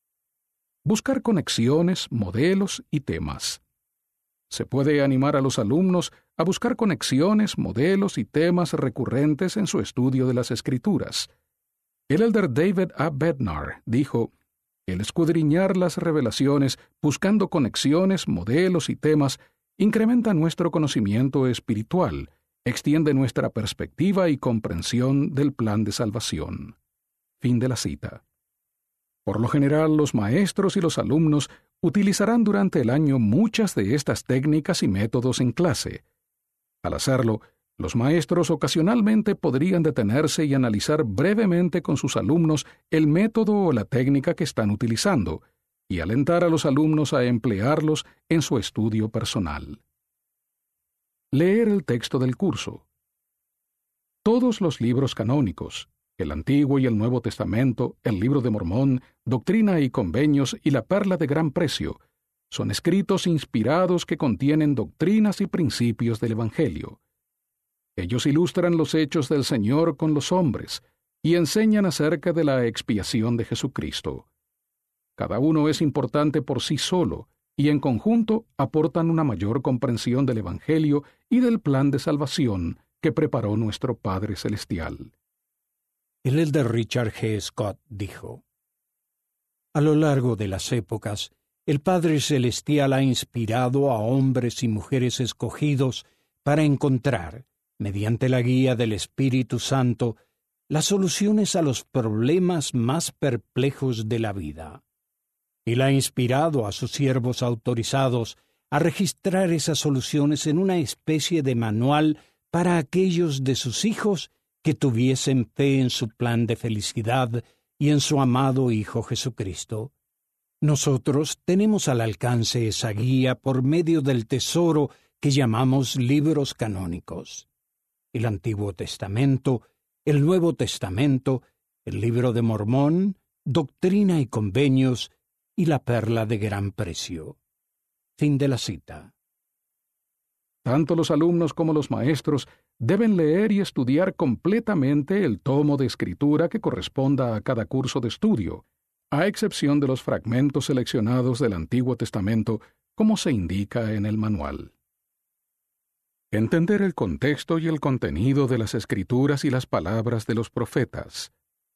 Buscar conexiones, modelos y temas. Se puede animar a los alumnos a buscar conexiones, modelos y temas recurrentes en su estudio de las Escrituras. El elder David A. Bednar dijo, el escudriñar las revelaciones buscando conexiones, modelos y temas incrementa nuestro conocimiento espiritual, extiende nuestra perspectiva y comprensión del plan de salvación. Fin de la cita. Por lo general, los maestros y los alumnos utilizarán durante el año muchas de estas técnicas y métodos en clase. Al hacerlo, los maestros ocasionalmente podrían detenerse y analizar brevemente con sus alumnos el método o la técnica que están utilizando, y alentar a los alumnos a emplearlos en su estudio personal. Leer el texto del curso. Todos los libros canónicos, el Antiguo y el Nuevo Testamento, el Libro de Mormón, Doctrina y Convenios y la Perla de Gran Precio, son escritos inspirados que contienen doctrinas y principios del Evangelio. Ellos ilustran los hechos del Señor con los hombres y enseñan acerca de la expiación de Jesucristo. Cada uno es importante por sí solo y en conjunto aportan una mayor comprensión del Evangelio y del plan de salvación que preparó nuestro Padre Celestial. El elder Richard G. Scott dijo, a lo largo de las épocas, el Padre Celestial ha inspirado a hombres y mujeres escogidos para encontrar, mediante la guía del Espíritu Santo, las soluciones a los problemas más perplejos de la vida. Él ha inspirado a sus siervos autorizados a registrar esas soluciones en una especie de manual para aquellos de sus hijos que tuviesen fe en su plan de felicidad y en su amado Hijo Jesucristo. Nosotros tenemos al alcance esa guía por medio del tesoro que llamamos libros canónicos: el Antiguo Testamento, el Nuevo Testamento, el Libro de Mormón, Doctrina y Convenios y la Perla de Gran Precio. Fin de la cita. Tanto los alumnos como los maestros deben leer y estudiar completamente el tomo de escritura que corresponda a cada curso de estudio, a excepción de los fragmentos seleccionados del Antiguo Testamento, como se indica en el manual. Entender el contexto y el contenido de las Escrituras y las palabras de los profetas.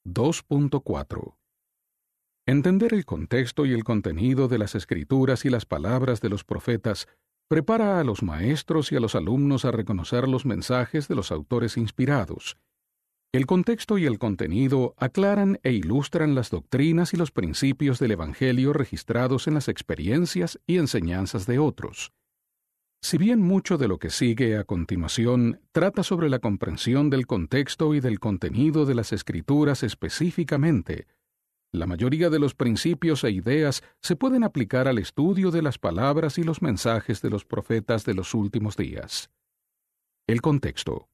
2.4. Entender el contexto y el contenido de las Escrituras y las palabras de los profetas prepara a los maestros y a los alumnos a reconocer los mensajes de los autores inspirados. El contexto y el contenido aclaran e ilustran las doctrinas y los principios del Evangelio registrados en las experiencias y enseñanzas de otros. Si bien mucho de lo que sigue a continuación trata sobre la comprensión del contexto y del contenido de las Escrituras específicamente, la mayoría de los principios e ideas se pueden aplicar al estudio de las palabras y los mensajes de los profetas de los últimos días. El contexto.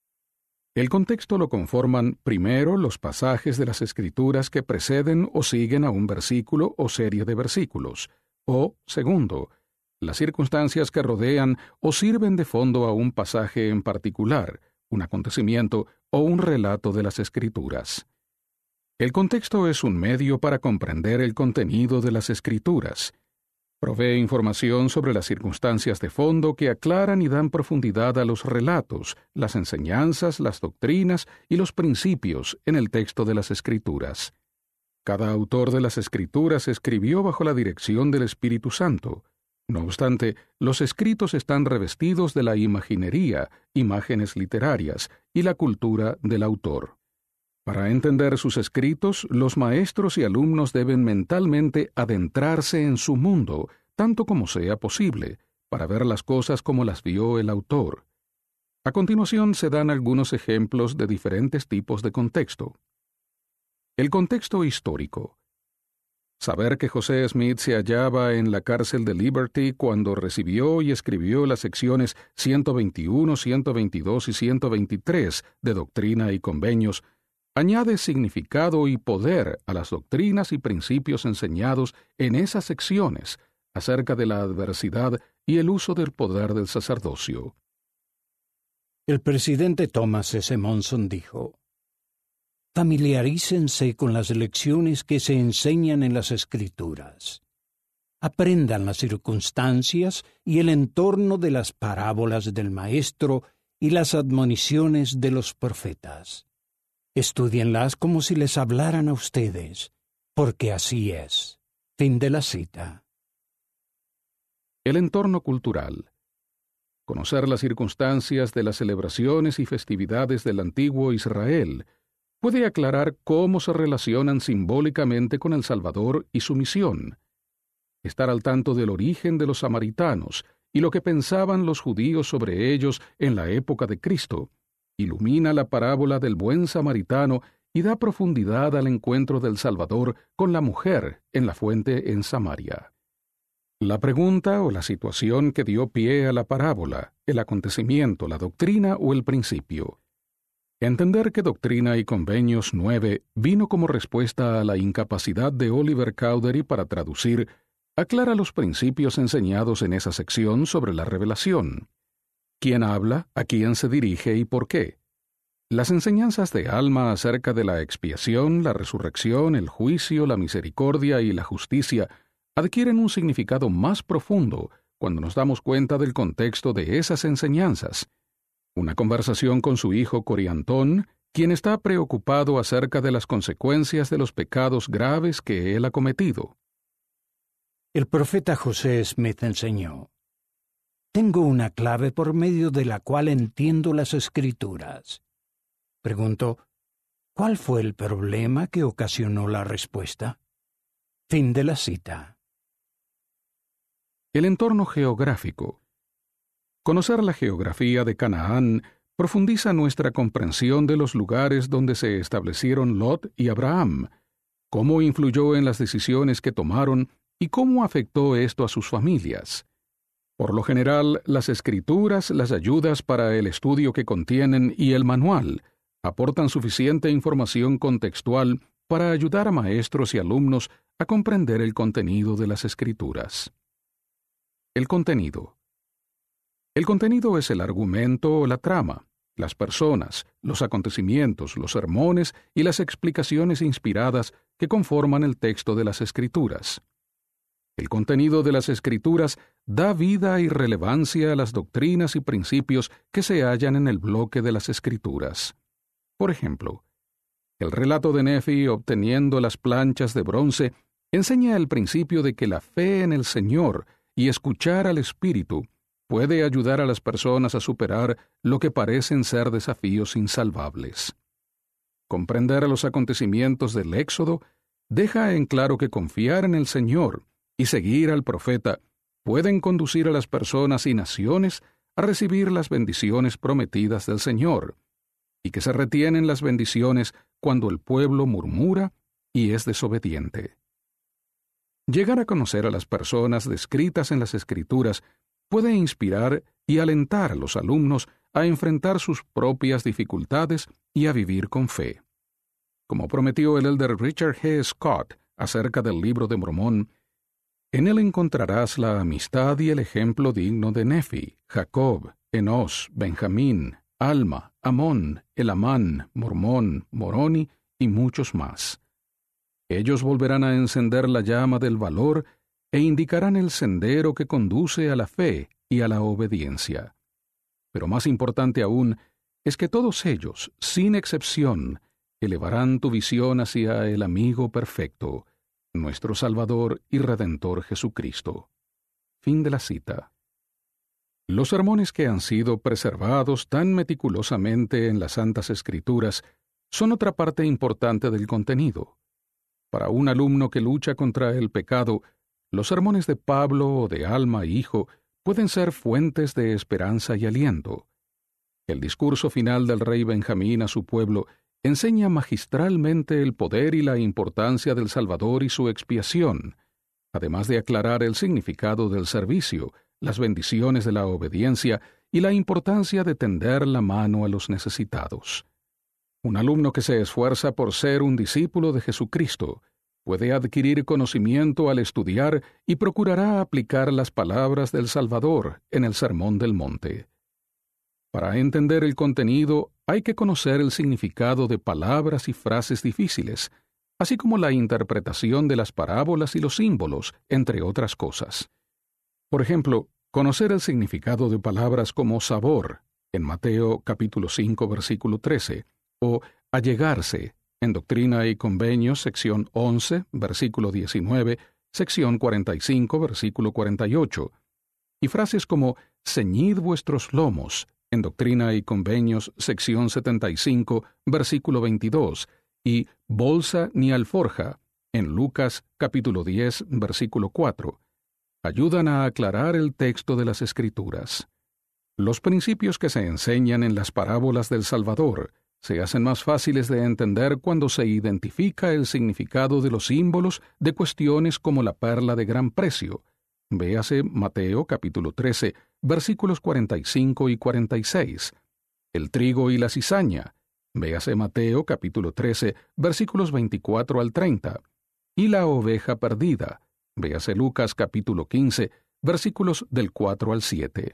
El contexto lo conforman, primero, los pasajes de las Escrituras que preceden o siguen a un versículo o serie de versículos, o, segundo, las circunstancias que rodean o sirven de fondo a un pasaje en particular, un acontecimiento o un relato de las Escrituras. El contexto es un medio para comprender el contenido de las Escrituras. Provee información sobre las circunstancias de fondo que aclaran y dan profundidad a los relatos, las enseñanzas, las doctrinas y los principios en el texto de las Escrituras. Cada autor de las Escrituras escribió bajo la dirección del Espíritu Santo. No obstante, los escritos están revestidos de la imaginería, imágenes literarias y la cultura del autor. Para entender sus escritos, los maestros y alumnos deben mentalmente adentrarse en su mundo, tanto como sea posible, para ver las cosas como las vio el autor. A continuación se dan algunos ejemplos de diferentes tipos de contexto. El contexto histórico. Saber que José Smith se hallaba en la cárcel de Liberty cuando recibió y escribió las secciones 121, 122 y 123 de Doctrina y Convenios añade significado y poder a las doctrinas y principios enseñados en esas secciones acerca de la adversidad y el uso del poder del sacerdocio. El presidente Thomas S. Monson dijo: familiarícense con las lecciones que se enseñan en las Escrituras. Aprendan las circunstancias y el entorno de las parábolas del Maestro y las admoniciones de los profetas. Estúdienlas como si les hablaran a ustedes, porque así es. Fin de la cita. El entorno cultural. Conocer las circunstancias de las celebraciones y festividades del antiguo Israel puede aclarar cómo se relacionan simbólicamente con el Salvador y su misión. Estar al tanto del origen de los samaritanos y lo que pensaban los judíos sobre ellos en la época de Cristo ilumina la parábola del buen samaritano y da profundidad al encuentro del Salvador con la mujer en la fuente en Samaria. La pregunta o la situación que dio pie a la parábola, el acontecimiento, la doctrina o el principio. Entender que Doctrina y Convenios 9 vino como respuesta a la incapacidad de Oliver Cowdery para traducir, aclara los principios enseñados en esa sección sobre la revelación. ¿Quién habla? ¿A quién se dirige y por qué? Las enseñanzas de Alma acerca de la expiación, la resurrección, el juicio, la misericordia y la justicia adquieren un significado más profundo cuando nos damos cuenta del contexto de esas enseñanzas. Una conversación con su hijo Coriantón, quien está preocupado acerca de las consecuencias de los pecados graves que él ha cometido. El profeta José Smith enseñó: tengo una clave por medio de la cual entiendo las Escrituras. Pregunto: ¿Cuál fue el problema que ocasionó la respuesta? Fin de la cita. El entorno geográfico. Conocer la geografía de Canaán profundiza nuestra comprensión de los lugares donde se establecieron Lot y Abraham, cómo influyó en las decisiones que tomaron y cómo afectó esto a sus familias. Por lo general, las escrituras, las ayudas para el estudio que contienen y el manual aportan suficiente información contextual para ayudar a maestros y alumnos a comprender el contenido de las escrituras. El contenido. El contenido es el argumento o la trama, las personas, los acontecimientos, los sermones y las explicaciones inspiradas que conforman el texto de las escrituras. El contenido de las escrituras da vida y relevancia a las doctrinas y principios que se hallan en el bloque de las escrituras. Por ejemplo, el relato de Nefi obteniendo las planchas de bronce enseña el principio de que la fe en el Señor y escuchar al Espíritu puede ayudar a las personas a superar lo que parecen ser desafíos insalvables. Comprender los acontecimientos del Éxodo deja en claro que confiar en el Señor y seguir al profeta pueden conducir a las personas y naciones a recibir las bendiciones prometidas del Señor, y que se retienen las bendiciones cuando el pueblo murmura y es desobediente. Llegar a conocer a las personas descritas en las Escrituras puede inspirar y alentar a los alumnos a enfrentar sus propias dificultades y a vivir con fe. Como prometió el elder Richard G. Scott acerca del Libro de Mormón, en él encontrarás la amistad y el ejemplo digno de Nefi, Jacob, Enos, Benjamín, Alma, Amón, Elamán, Mormón, Moroni y muchos más. Ellos volverán a encender la llama del valor e indicarán el sendero que conduce a la fe y a la obediencia. Pero más importante aún es que todos ellos, sin excepción, elevarán tu visión hacia el amigo perfecto, nuestro Salvador y Redentor Jesucristo. Fin de la cita. Los sermones que han sido preservados tan meticulosamente en las Santas Escrituras son otra parte importante del contenido. Para un alumno que lucha contra el pecado, los sermones de Pablo o de Alma e Hijo pueden ser fuentes de esperanza y aliento. El discurso final del rey Benjamín a su pueblo enseña magistralmente el poder y la importancia del Salvador y su expiación, además de aclarar el significado del servicio, las bendiciones de la obediencia y la importancia de tender la mano a los necesitados. Un alumno que se esfuerza por ser un discípulo de Jesucristo puede adquirir conocimiento al estudiar y procurará aplicar las palabras del Salvador en el Sermón del Monte. Para entender el contenido hay que conocer el significado de palabras y frases difíciles, así como la interpretación de las parábolas y los símbolos, entre otras cosas. Por ejemplo, conocer el significado de palabras como sabor, en Mateo capítulo 5, versículo 13, o allegarse, en Doctrina y Convenios, sección 11, versículo 19, sección 45, versículo 48, y frases como ceñid vuestros lomos, en Doctrina y Convenios, sección 75, versículo 22, y bolsa ni alforja, en Lucas capítulo 10, versículo 4, ayudan a aclarar el texto de las Escrituras. Los principios que se enseñan en las parábolas del Salvador se hacen más fáciles de entender cuando se identifica el significado de los símbolos de cuestiones como la perla de gran precio. Véase Mateo capítulo 13, versículos 45 y 46. El trigo y la cizaña. Véase Mateo capítulo 13, versículos 24 al 30. Y la oveja perdida. Véase Lucas capítulo 15, versículos del 4 al 7.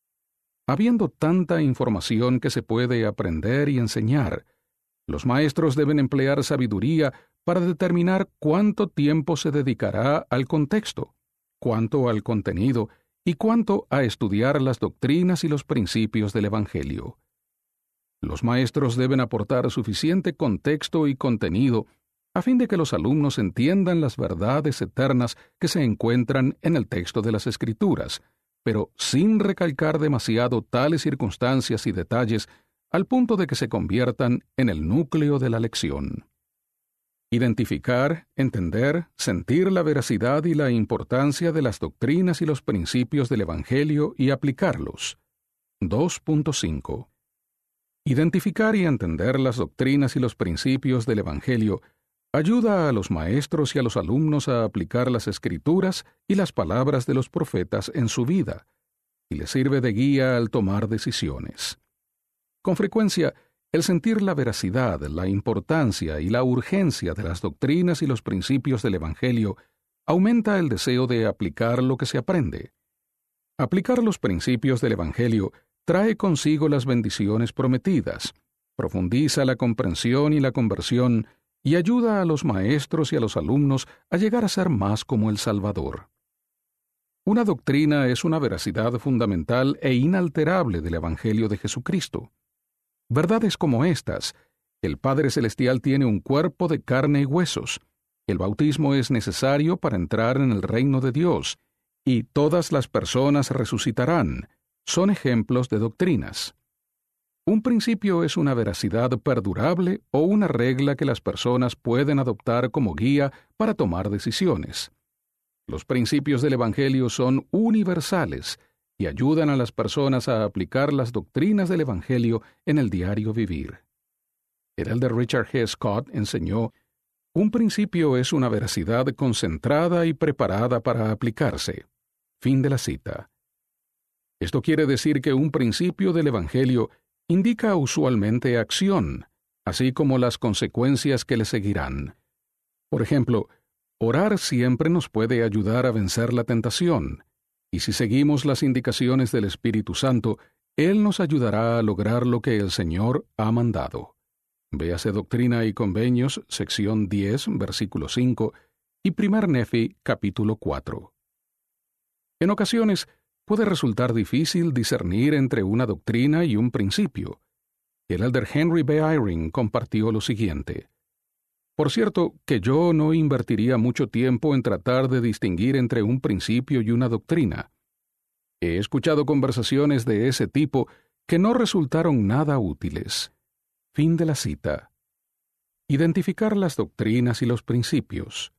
Habiendo tanta información que se puede aprender y enseñar, los maestros deben emplear sabiduría para determinar cuánto tiempo se dedicará al contexto, cuánto al contenido y cuánto a estudiar las doctrinas y los principios del Evangelio. Los maestros deben aportar suficiente contexto y contenido a fin de que los alumnos entiendan las verdades eternas que se encuentran en el texto de las Escrituras, pero sin recalcar demasiado tales circunstancias y detalles al punto de que se conviertan en el núcleo de la lección. Identificar, entender, sentir la veracidad y la importancia de las doctrinas y los principios del Evangelio y aplicarlos. 2.5. Identificar y entender las doctrinas y los principios del Evangelio ayuda a los maestros y a los alumnos a aplicar las Escrituras y las palabras de los profetas en su vida, y les sirve de guía al tomar decisiones. Con frecuencia, el sentir la veracidad, la importancia y la urgencia de las doctrinas y los principios del Evangelio aumenta el deseo de aplicar lo que se aprende. Aplicar los principios del Evangelio trae consigo las bendiciones prometidas, profundiza la comprensión y la conversión y ayuda a los maestros y a los alumnos a llegar a ser más como el Salvador. Una doctrina es una veracidad fundamental e inalterable del Evangelio de Jesucristo. Verdades como estas: el Padre Celestial tiene un cuerpo de carne y huesos, el bautismo es necesario para entrar en el reino de Dios, y todas las personas resucitarán, son ejemplos de doctrinas. Un principio es una veracidad perdurable o una regla que las personas pueden adoptar como guía para tomar decisiones. Los principios del Evangelio son universales y ayudan a las personas a aplicar las doctrinas del Evangelio en el diario vivir. El elder Richard G. Scott enseñó: un principio es una veracidad concentrada y preparada para aplicarse. Fin de la cita. Esto quiere decir que un principio del Evangelio indica usualmente acción, así como las consecuencias que le seguirán. Por ejemplo, orar siempre nos puede ayudar a vencer la tentación, y si seguimos las indicaciones del Espíritu Santo, Él nos ayudará a lograr lo que el Señor ha mandado. Véase Doctrina y Convenios, sección 10, versículo 5, y 1 Nefi, capítulo 4. En ocasiones, puede resultar difícil discernir entre una doctrina y un principio. El elder Henry B. Eyring compartió lo siguiente: por cierto, que yo no invertiría mucho tiempo en tratar de distinguir entre un principio y una doctrina. He escuchado conversaciones de ese tipo que no resultaron nada útiles. Fin de la cita. Identificar las doctrinas y los principios.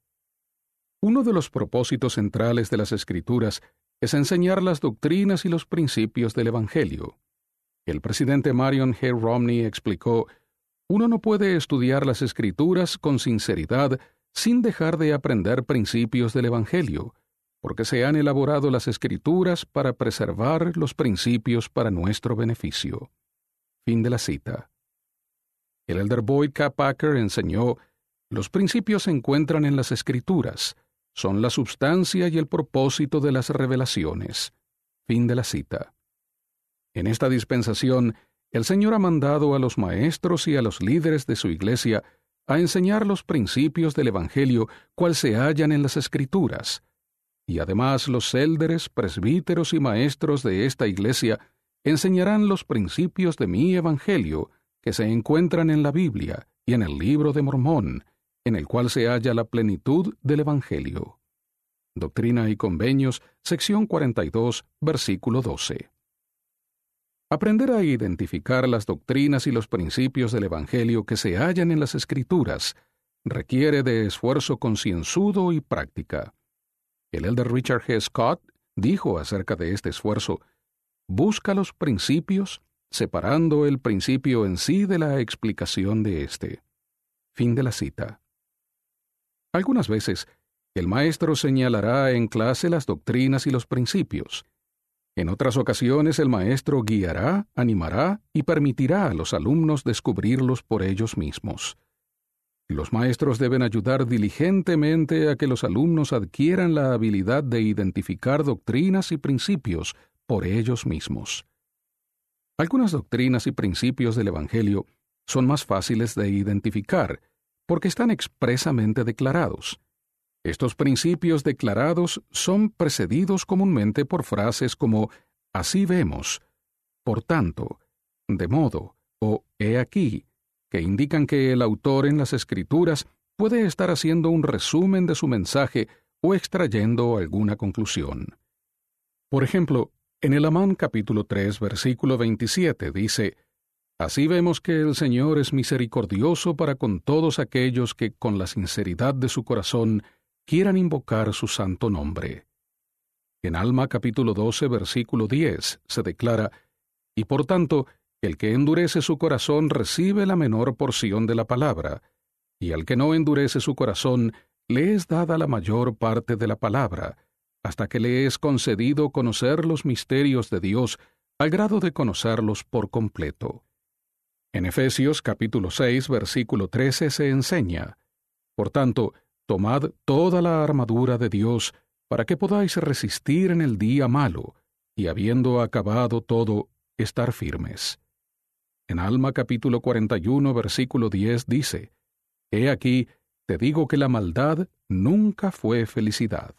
Uno de los propósitos centrales de las Escrituras es enseñar las doctrinas y los principios del Evangelio. El presidente Marion G. Romney explicó: uno no puede estudiar las Escrituras con sinceridad sin dejar de aprender principios del Evangelio, porque se han elaborado las Escrituras para preservar los principios para nuestro beneficio. Fin de la cita. El elder Boyd K. Packer enseñó: los principios se encuentran en las Escrituras, son la substancia y el propósito de las revelaciones. Fin de la cita. En esta dispensación, el Señor ha mandado a los maestros y a los líderes de su iglesia a enseñar los principios del Evangelio cual se hallan en las Escrituras, y además los élderes, presbíteros y maestros de esta iglesia enseñarán los principios de mi Evangelio que se encuentran en la Biblia y en el Libro de Mormón, en el cual se halla la plenitud del Evangelio. Doctrina y Convenios, sección 42, versículo 12. Aprender a identificar las doctrinas y los principios del Evangelio que se hallan en las Escrituras requiere de esfuerzo concienzudo y práctica. El elder Richard G. Scott dijo acerca de este esfuerzo: busca los principios, separando el principio en sí de la explicación de éste. Fin de la cita. Algunas veces, el maestro señalará en clase las doctrinas y los principios. En otras ocasiones, el maestro guiará, animará y permitirá a los alumnos descubrirlos por ellos mismos. Los maestros deben ayudar diligentemente a que los alumnos adquieran la habilidad de identificar doctrinas y principios por ellos mismos. Algunas doctrinas y principios del Evangelio son más fáciles de identificar porque están expresamente declarados. Estos principios declarados son precedidos comúnmente por frases como «así vemos», «por tanto», «de modo» o «he aquí», que indican que el autor en las Escrituras puede estar haciendo un resumen de su mensaje o extrayendo alguna conclusión. Por ejemplo, en el Amán capítulo 3, versículo 27 dice: Así vemos que el Señor es misericordioso para con todos aquellos que, con la sinceridad de su corazón, quieran invocar su santo nombre. En Alma capítulo 12, versículo 10, se declara: «Y por tanto, el que endurece su corazón recibe la menor porción de la palabra, y al que no endurece su corazón le es dada la mayor parte de la palabra, hasta que le es concedido conocer los misterios de Dios, al grado de conocerlos por completo». En Efesios capítulo 6, versículo 13 se enseña: «Por tanto, tomad toda la armadura de Dios, para que podáis resistir en el día malo, y habiendo acabado todo, estar firmes». En Alma capítulo 41, versículo 10 dice: «He aquí, te digo que la maldad nunca fue felicidad».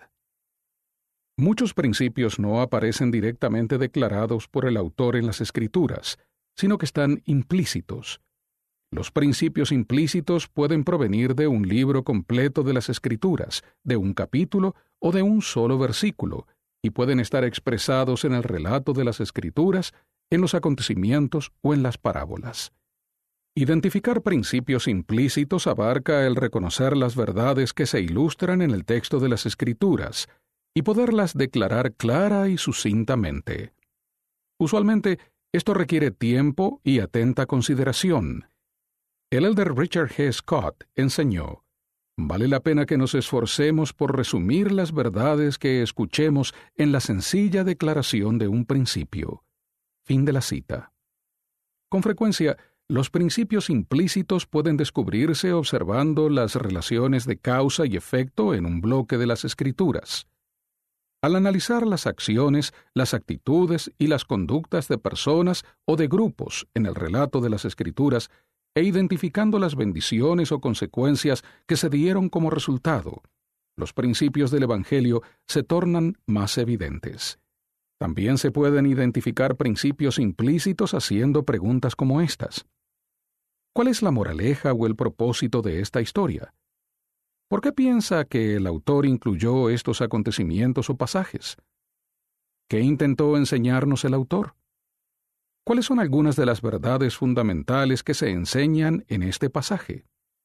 Muchos principios no aparecen directamente declarados por el autor en las Escrituras, sino que están implícitos. Los principios implícitos pueden provenir de un libro completo de las Escrituras, de un capítulo o de un solo versículo, y pueden estar expresados en el relato de las Escrituras, en los acontecimientos o en las parábolas. Identificar principios implícitos abarca el reconocer las verdades que se ilustran en el texto de las Escrituras y poderlas declarar clara y sucintamente. Usualmente, esto requiere tiempo y atenta consideración. El elder Richard G. Scott enseñó: «Vale la pena que nos esforcemos por resumir las verdades que escuchemos en la sencilla declaración de un principio». Fin de la cita. Con frecuencia, los principios implícitos pueden descubrirse observando las relaciones de causa y efecto en un bloque de las Escrituras. Al analizar las acciones, las actitudes y las conductas de personas o de grupos en el relato de las Escrituras, e identificando las bendiciones o consecuencias que se dieron como resultado, los principios del Evangelio se tornan más evidentes. También se pueden identificar principios implícitos haciendo preguntas como estas: ¿cuál es la moraleja o el propósito de esta historia? ¿Por qué piensa que el autor incluyó estos acontecimientos o pasajes? ¿Qué intentó enseñarnos el autor? ¿Cuáles son algunas de las verdades fundamentales que se enseñan en este pasaje?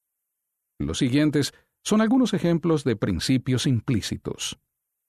Los siguientes son algunos ejemplos de principios implícitos.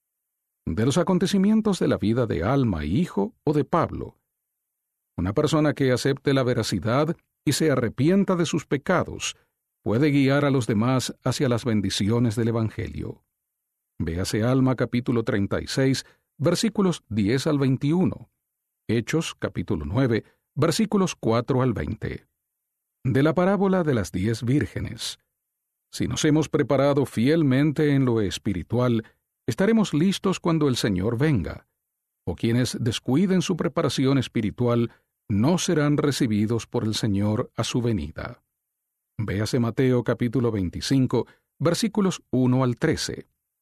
De los acontecimientos de la vida de Alma, hijo, o de Pablo. Una persona que acepte la veracidad y se arrepienta de sus pecados puede guiar a los demás hacia las bendiciones del Evangelio. Véase Alma capítulo 36, versículos 10 al 21. Hechos capítulo 9, versículos 4 al 20. De la parábola de las 10 vírgenes. Si nos hemos preparado fielmente en lo espiritual, estaremos listos cuando el Señor venga, o quienes descuiden su preparación espiritual no serán recibidos por el Señor a su venida. Véase Mateo capítulo 25, versículos 1 al 13.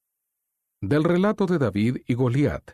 Del relato de David y Goliat.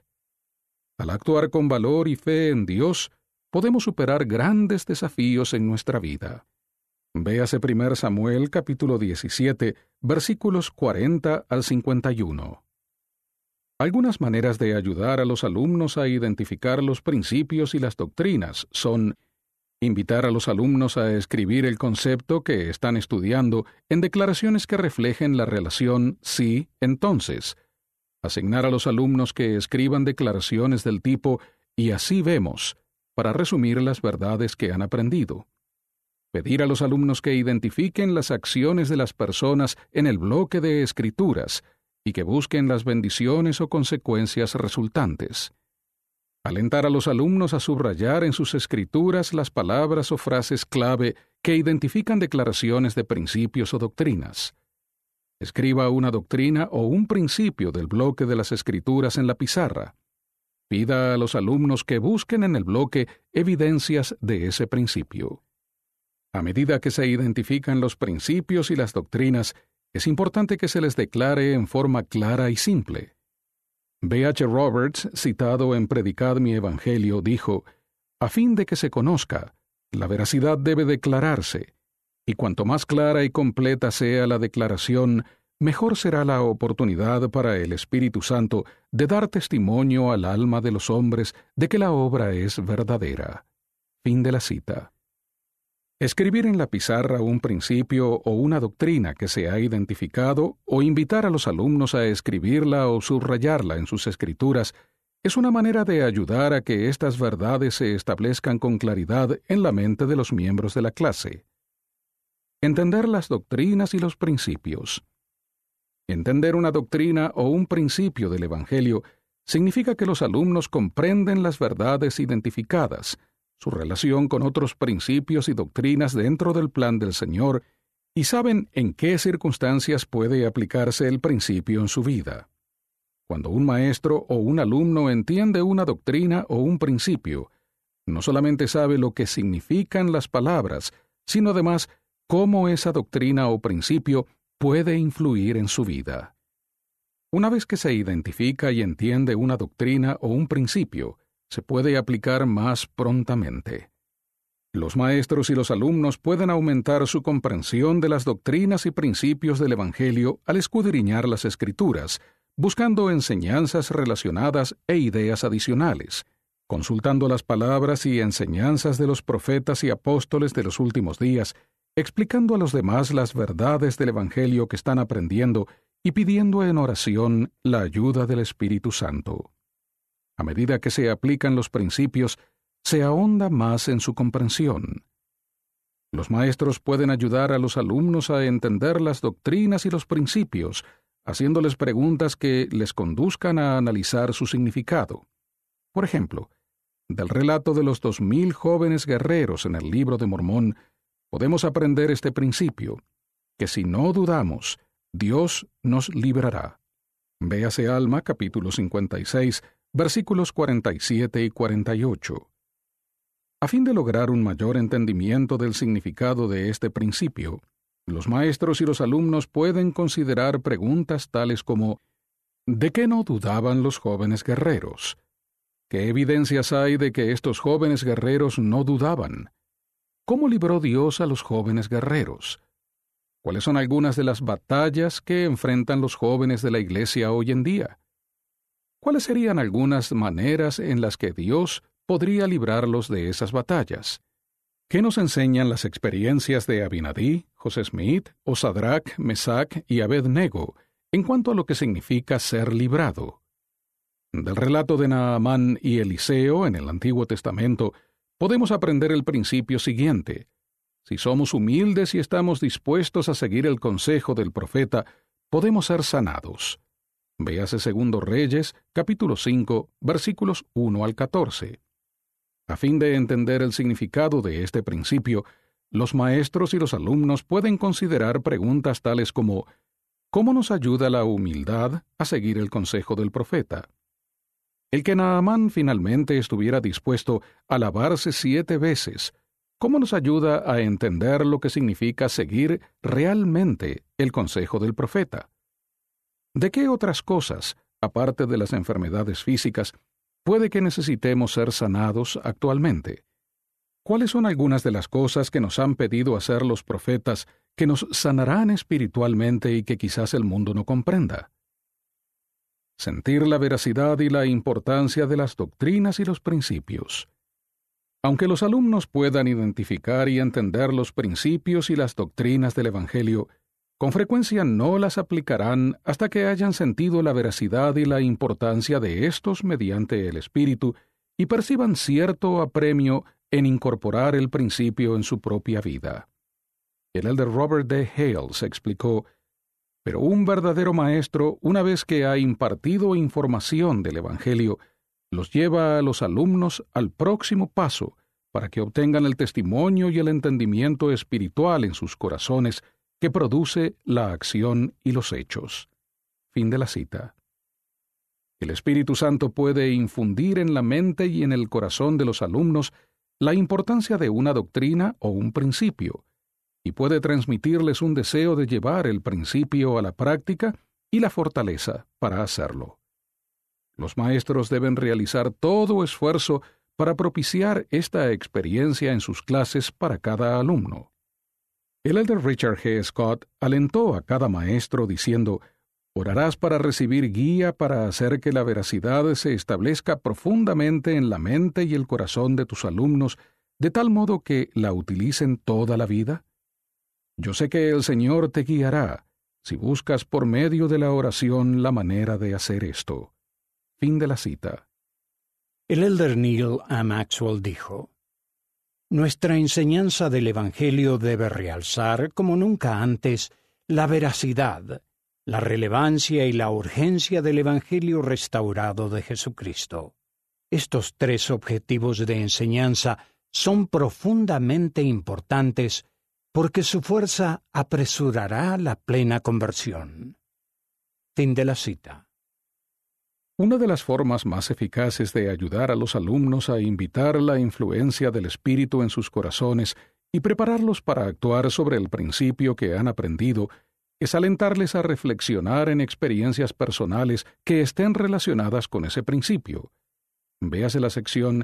Al actuar con valor y fe en Dios, podemos superar grandes desafíos en nuestra vida. Véase 1 Samuel capítulo 17, versículos 40 al 51. Algunas maneras de ayudar a los alumnos a identificar los principios y las doctrinas son: invitar a los alumnos a escribir el concepto que están estudiando en declaraciones que reflejen la relación sí, entonces. Asignar a los alumnos que escriban declaraciones del tipo «y así vemos», para resumir las verdades que han aprendido. Pedir a los alumnos que identifiquen las acciones de las personas en el bloque de escrituras y que busquen las bendiciones o consecuencias resultantes. Alentar a los alumnos a subrayar en sus escrituras las palabras o frases clave que identifican declaraciones de principios o doctrinas. Escriba una doctrina o un principio del bloque de las Escrituras en la pizarra. Pida a los alumnos que busquen en el bloque evidencias de ese principio. A medida que se identifican los principios y las doctrinas, es importante que se les declare en forma clara y simple. B. H. Roberts, citado en Predicad mi Evangelio, dijo: «A fin de que se conozca, la veracidad debe declararse, y cuanto más clara y completa sea la declaración, mejor será la oportunidad para el Espíritu Santo de dar testimonio al alma de los hombres de que la obra es verdadera». Fin de la cita. Escribir en la pizarra un principio o una doctrina que se ha identificado o invitar a los alumnos a escribirla o subrayarla en sus escrituras es una manera de ayudar a que estas verdades se establezcan con claridad en la mente de los miembros de la clase. Entender las doctrinas y los principios. Entender una doctrina o un principio del Evangelio significa que los alumnos comprenden las verdades identificadas, su relación con otros principios y doctrinas dentro del plan del Señor, y saben en qué circunstancias puede aplicarse el principio en su vida. Cuando un maestro o un alumno entiende una doctrina o un principio, no solamente sabe lo que significan las palabras, sino además cómo esa doctrina o principio puede influir en su vida. Una vez que se identifica y entiende una doctrina o un principio, se puede aplicar más prontamente. Los maestros y los alumnos pueden aumentar su comprensión de las doctrinas y principios del Evangelio al escudriñar las Escrituras, buscando enseñanzas relacionadas e ideas adicionales, consultando las palabras y enseñanzas de los profetas y apóstoles de los últimos días, explicando a los demás las verdades del Evangelio que están aprendiendo y pidiendo en oración la ayuda del Espíritu Santo. A medida que se aplican los principios, se ahonda más en su comprensión. Los maestros pueden ayudar a los alumnos a entender las doctrinas y los principios, haciéndoles preguntas que les conduzcan a analizar su significado. Por ejemplo, del relato de los 2000 jóvenes guerreros en el Libro de Mormón, podemos aprender este principio, que si no dudamos, Dios nos librará. Véase Alma, capítulo 56, versículos 47 y 48. A fin de lograr un mayor entendimiento del significado de este principio, los maestros y los alumnos pueden considerar preguntas tales como: ¿de qué no dudaban los jóvenes guerreros? ¿Qué evidencias hay de que estos jóvenes guerreros no dudaban? ¿Cómo libró Dios a los jóvenes guerreros? ¿Cuáles son algunas de las batallas que enfrentan los jóvenes de la Iglesia hoy en día? ¿Cuáles serían algunas maneras en las que Dios podría librarlos de esas batallas? ¿Qué nos enseñan las experiencias de Abinadí, José Smith, o Sadrach, Mesach y Abed-Nego en cuanto a lo que significa ser librado? Del relato de Naamán y Eliseo en el Antiguo Testamento, podemos aprender el principio siguiente: si somos humildes y estamos dispuestos a seguir el consejo del profeta, podemos ser sanados. Véase 2 Reyes, capítulo 5, versículos 1 al 14. A fin de entender el significado de este principio, los maestros y los alumnos pueden considerar preguntas tales como: ¿cómo nos ayuda la humildad a seguir el consejo del profeta? El que Naamán finalmente estuviera dispuesto a lavarse 7 veces, ¿cómo nos ayuda a entender lo que significa seguir realmente el consejo del profeta? ¿De qué otras cosas, aparte de las enfermedades físicas, puede que necesitemos ser sanados actualmente? ¿Cuáles son algunas de las cosas que nos han pedido hacer los profetas que nos sanarán espiritualmente y que quizás el mundo no comprenda? Sentir la veracidad y la importancia de las doctrinas y los principios. Aunque los alumnos puedan identificar y entender los principios y las doctrinas del Evangelio, con frecuencia no las aplicarán hasta que hayan sentido la veracidad y la importancia de estos mediante el Espíritu y perciban cierto apremio en incorporar el principio en su propia vida. El elder Robert D. Hales explicó: pero un verdadero maestro, una vez que ha impartido información del Evangelio, los lleva a los alumnos al próximo paso para que obtengan el testimonio y el entendimiento espiritual en sus corazones que produce la acción y los hechos. Fin de la cita. El Espíritu Santo puede infundir en la mente y en el corazón de los alumnos la importancia de una doctrina o un principio, y puede transmitirles un deseo de llevar el principio a la práctica y la fortaleza para hacerlo. Los maestros deben realizar todo esfuerzo para propiciar esta experiencia en sus clases para cada alumno. El elder Richard G. Scott alentó a cada maestro diciendo: orarás para recibir guía para hacer que la veracidad se establezca profundamente en la mente y el corazón de tus alumnos, de tal modo que la utilicen toda la vida? Yo sé que el Señor te guiará si buscas por medio de la oración la manera de hacer esto. Fin de la cita. El elder Neil A. Maxwell dijo: Nuestra enseñanza del Evangelio debe realzar, como nunca antes, la veracidad, la relevancia y la urgencia del Evangelio restaurado de Jesucristo. Estos tres objetivos de enseñanza son profundamente importantes porque su fuerza apresurará la plena conversión. Fin de la cita. Una de las formas más eficaces de ayudar a los alumnos a invitar la influencia del Espíritu en sus corazones y prepararlos para actuar sobre el principio que han aprendido es alentarles a reflexionar en experiencias personales que estén relacionadas con ese principio. Véase la sección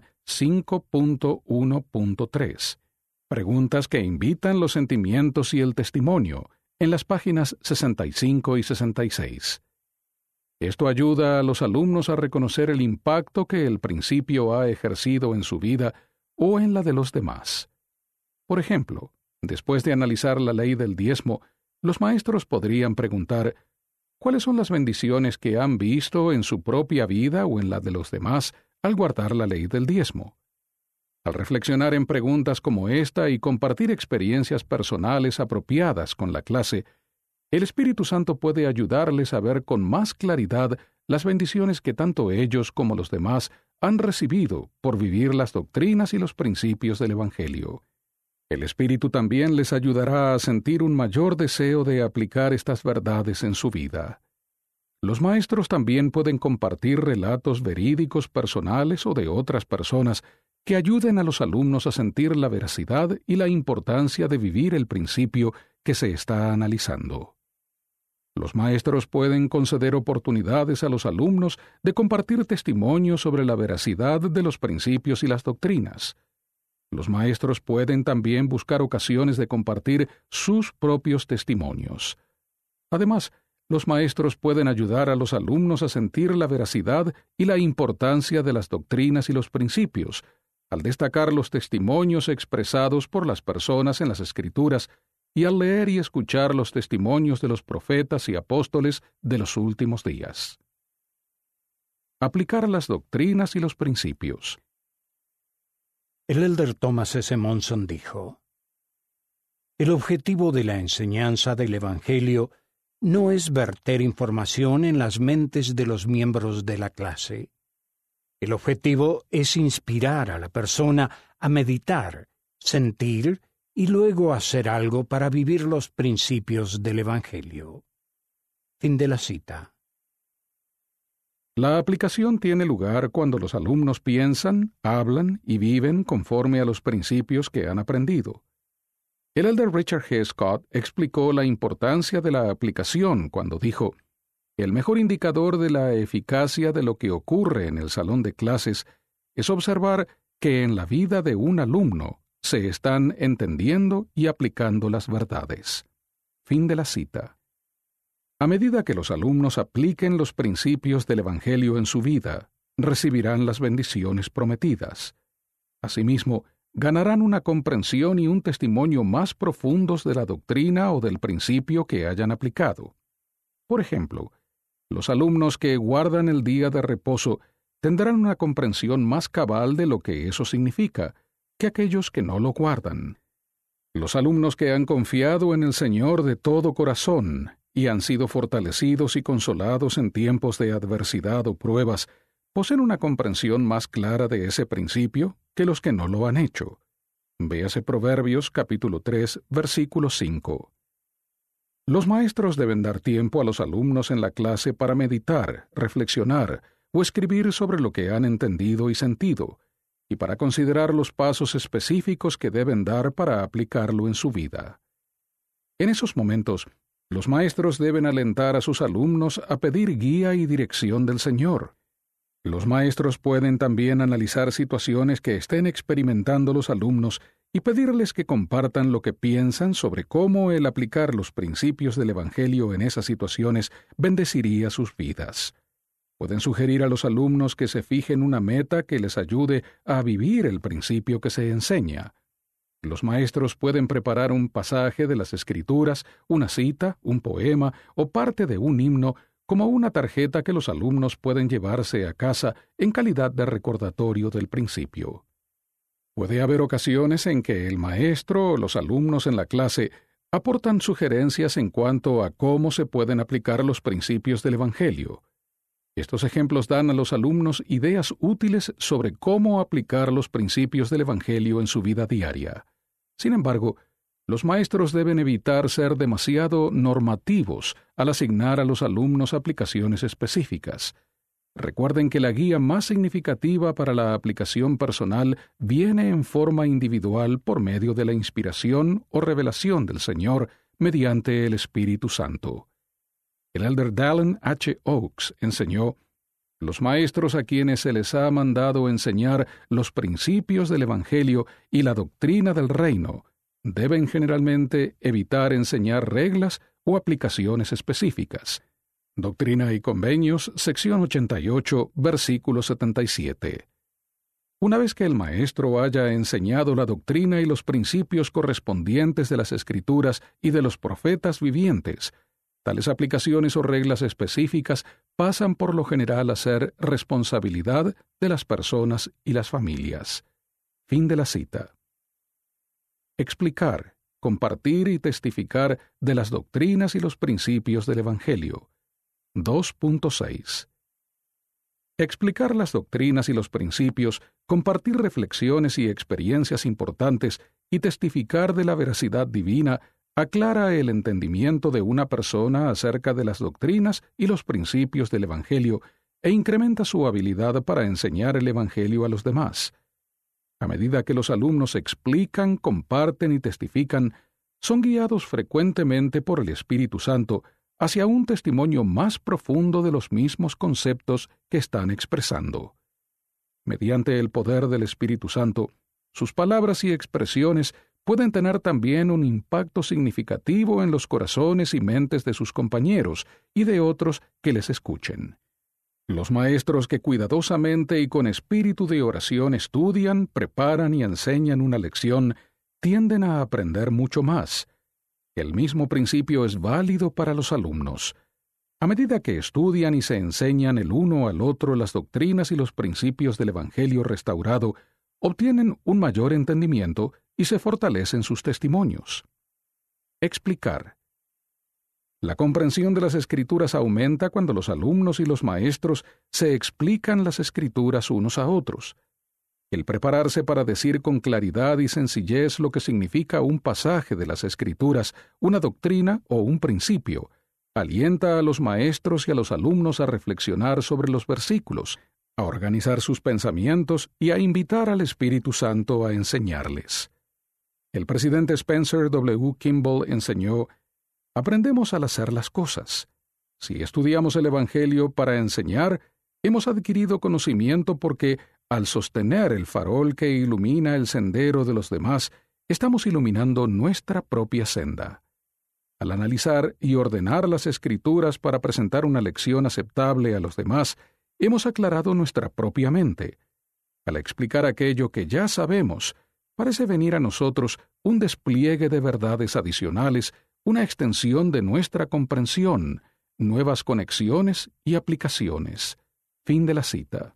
5.1.3. Preguntas que invitan los sentimientos y el testimonio, en las páginas 65 y 66. Esto ayuda a los alumnos a reconocer el impacto que el principio ha ejercido en su vida o en la de los demás. Por ejemplo, después de analizar la ley del diezmo, los maestros podrían preguntar: ¿cuáles son las bendiciones que han visto en su propia vida o en la de los demás al guardar la ley del diezmo? Al reflexionar en preguntas como esta y compartir experiencias personales apropiadas con la clase, el Espíritu Santo puede ayudarles a ver con más claridad las bendiciones que tanto ellos como los demás han recibido por vivir las doctrinas y los principios del Evangelio. El Espíritu también les ayudará a sentir un mayor deseo de aplicar estas verdades en su vida. Los maestros también pueden compartir relatos verídicos personales o de otras personas que ayuden a los alumnos a sentir la veracidad y la importancia de vivir el principio que se está analizando. Los maestros pueden conceder oportunidades a los alumnos de compartir testimonios sobre la veracidad de los principios y las doctrinas. Los maestros pueden también buscar ocasiones de compartir sus propios testimonios. Además, los maestros pueden ayudar a los alumnos a sentir la veracidad y la importancia de las doctrinas y los principios, al destacar los testimonios expresados por las personas en las Escrituras y al leer y escuchar los testimonios de los profetas y apóstoles de los últimos días. Aplicar las doctrinas y los principios. El elder Thomas S. Monson dijo: El objetivo de la enseñanza del Evangelio no es verter información en las mentes de los miembros de la clase. El objetivo es inspirar a la persona a meditar, sentir y luego hacer algo para vivir los principios del Evangelio. Fin de la cita. La aplicación tiene lugar cuando los alumnos piensan, hablan y viven conforme a los principios que han aprendido. El elder Richard G. Scott explicó la importancia de la aplicación cuando dijo: el mejor indicador de la eficacia de lo que ocurre en el salón de clases es observar que en la vida de un alumno se están entendiendo y aplicando las verdades. Fin de la cita. A medida que los alumnos apliquen los principios del Evangelio en su vida, recibirán las bendiciones prometidas. Asimismo, ganarán una comprensión y un testimonio más profundos de la doctrina o del principio que hayan aplicado. Por ejemplo, los alumnos que guardan el día de reposo tendrán una comprensión más cabal de lo que eso significa que aquellos que no lo guardan. Los alumnos que han confiado en el Señor de todo corazón y han sido fortalecidos y consolados en tiempos de adversidad o pruebas, poseen una comprensión más clara de ese principio que los que no lo han hecho. Véase Proverbios capítulo 3, versículo 5. Los maestros deben dar tiempo a los alumnos en la clase para meditar, reflexionar o escribir sobre lo que han entendido y sentido, y para considerar los pasos específicos que deben dar para aplicarlo en su vida. En esos momentos, los maestros deben alentar a sus alumnos a pedir guía y dirección del Señor. Los maestros pueden también analizar situaciones que estén experimentando los alumnos y pedirles que compartan lo que piensan sobre cómo el aplicar los principios del Evangelio en esas situaciones bendeciría sus vidas. Pueden sugerir a los alumnos que se fijen una meta que les ayude a vivir el principio que se enseña. Los maestros pueden preparar un pasaje de las Escrituras, una cita, un poema o parte de un himno como una tarjeta que los alumnos pueden llevarse a casa en calidad de recordatorio del principio. Puede haber ocasiones en que el maestro o los alumnos en la clase aportan sugerencias en cuanto a cómo se pueden aplicar los principios del Evangelio. Estos ejemplos dan a los alumnos ideas útiles sobre cómo aplicar los principios del Evangelio en su vida diaria. Sin embargo, los maestros deben evitar ser demasiado normativos al asignar a los alumnos aplicaciones específicas. Recuerden que la guía más significativa para la aplicación personal viene en forma individual por medio de la inspiración o revelación del Señor mediante el Espíritu Santo. El elder Dallin H. Oaks enseñó: los maestros a quienes se les ha mandado enseñar los principios del Evangelio y la doctrina del reino deben generalmente evitar enseñar reglas o aplicaciones específicas. Doctrina y Convenios, sección 88, versículo 77. Una vez que el maestro haya enseñado la doctrina y los principios correspondientes de las Escrituras y de los profetas vivientes, tales aplicaciones o reglas específicas pasan por lo general a ser responsabilidad de las personas y las familias. Fin de la cita. Explicar, compartir y testificar de las doctrinas y los principios del Evangelio. 2.6. Explicar las doctrinas y los principios, compartir reflexiones y experiencias importantes y testificar de la veracidad divina aclara el entendimiento de una persona acerca de las doctrinas y los principios del Evangelio e incrementa su habilidad para enseñar el Evangelio a los demás. A medida que los alumnos explican, comparten y testifican, son guiados frecuentemente por el Espíritu Santo hacia un testimonio más profundo de los mismos conceptos que están expresando. Mediante el poder del Espíritu Santo, sus palabras y expresiones pueden tener también un impacto significativo en los corazones y mentes de sus compañeros y de otros que les escuchen. Los maestros que cuidadosamente y con espíritu de oración estudian, preparan y enseñan una lección tienden a aprender mucho más. El mismo principio es válido para los alumnos. A medida que estudian y se enseñan el uno al otro las doctrinas y los principios del Evangelio restaurado, obtienen un mayor entendimiento y se fortalecen sus testimonios. Explicar. La comprensión de las Escrituras aumenta cuando los alumnos y los maestros se explican las Escrituras unos a otros. El prepararse para decir con claridad y sencillez lo que significa un pasaje de las Escrituras, una doctrina o un principio, alienta a los maestros y a los alumnos a reflexionar sobre los versículos, a organizar sus pensamientos y a invitar al Espíritu Santo a enseñarles. El presidente Spencer W. Kimball enseñó: aprendemos al hacer las cosas. Si estudiamos el Evangelio para enseñar, hemos adquirido conocimiento porque, al sostener el farol que ilumina el sendero de los demás, estamos iluminando nuestra propia senda. Al analizar y ordenar las Escrituras para presentar una lección aceptable a los demás, hemos aclarado nuestra propia mente. Al explicar aquello que ya sabemos, parece venir a nosotros un despliegue de verdades adicionales, una extensión de nuestra comprensión, nuevas conexiones y aplicaciones. Fin de la cita.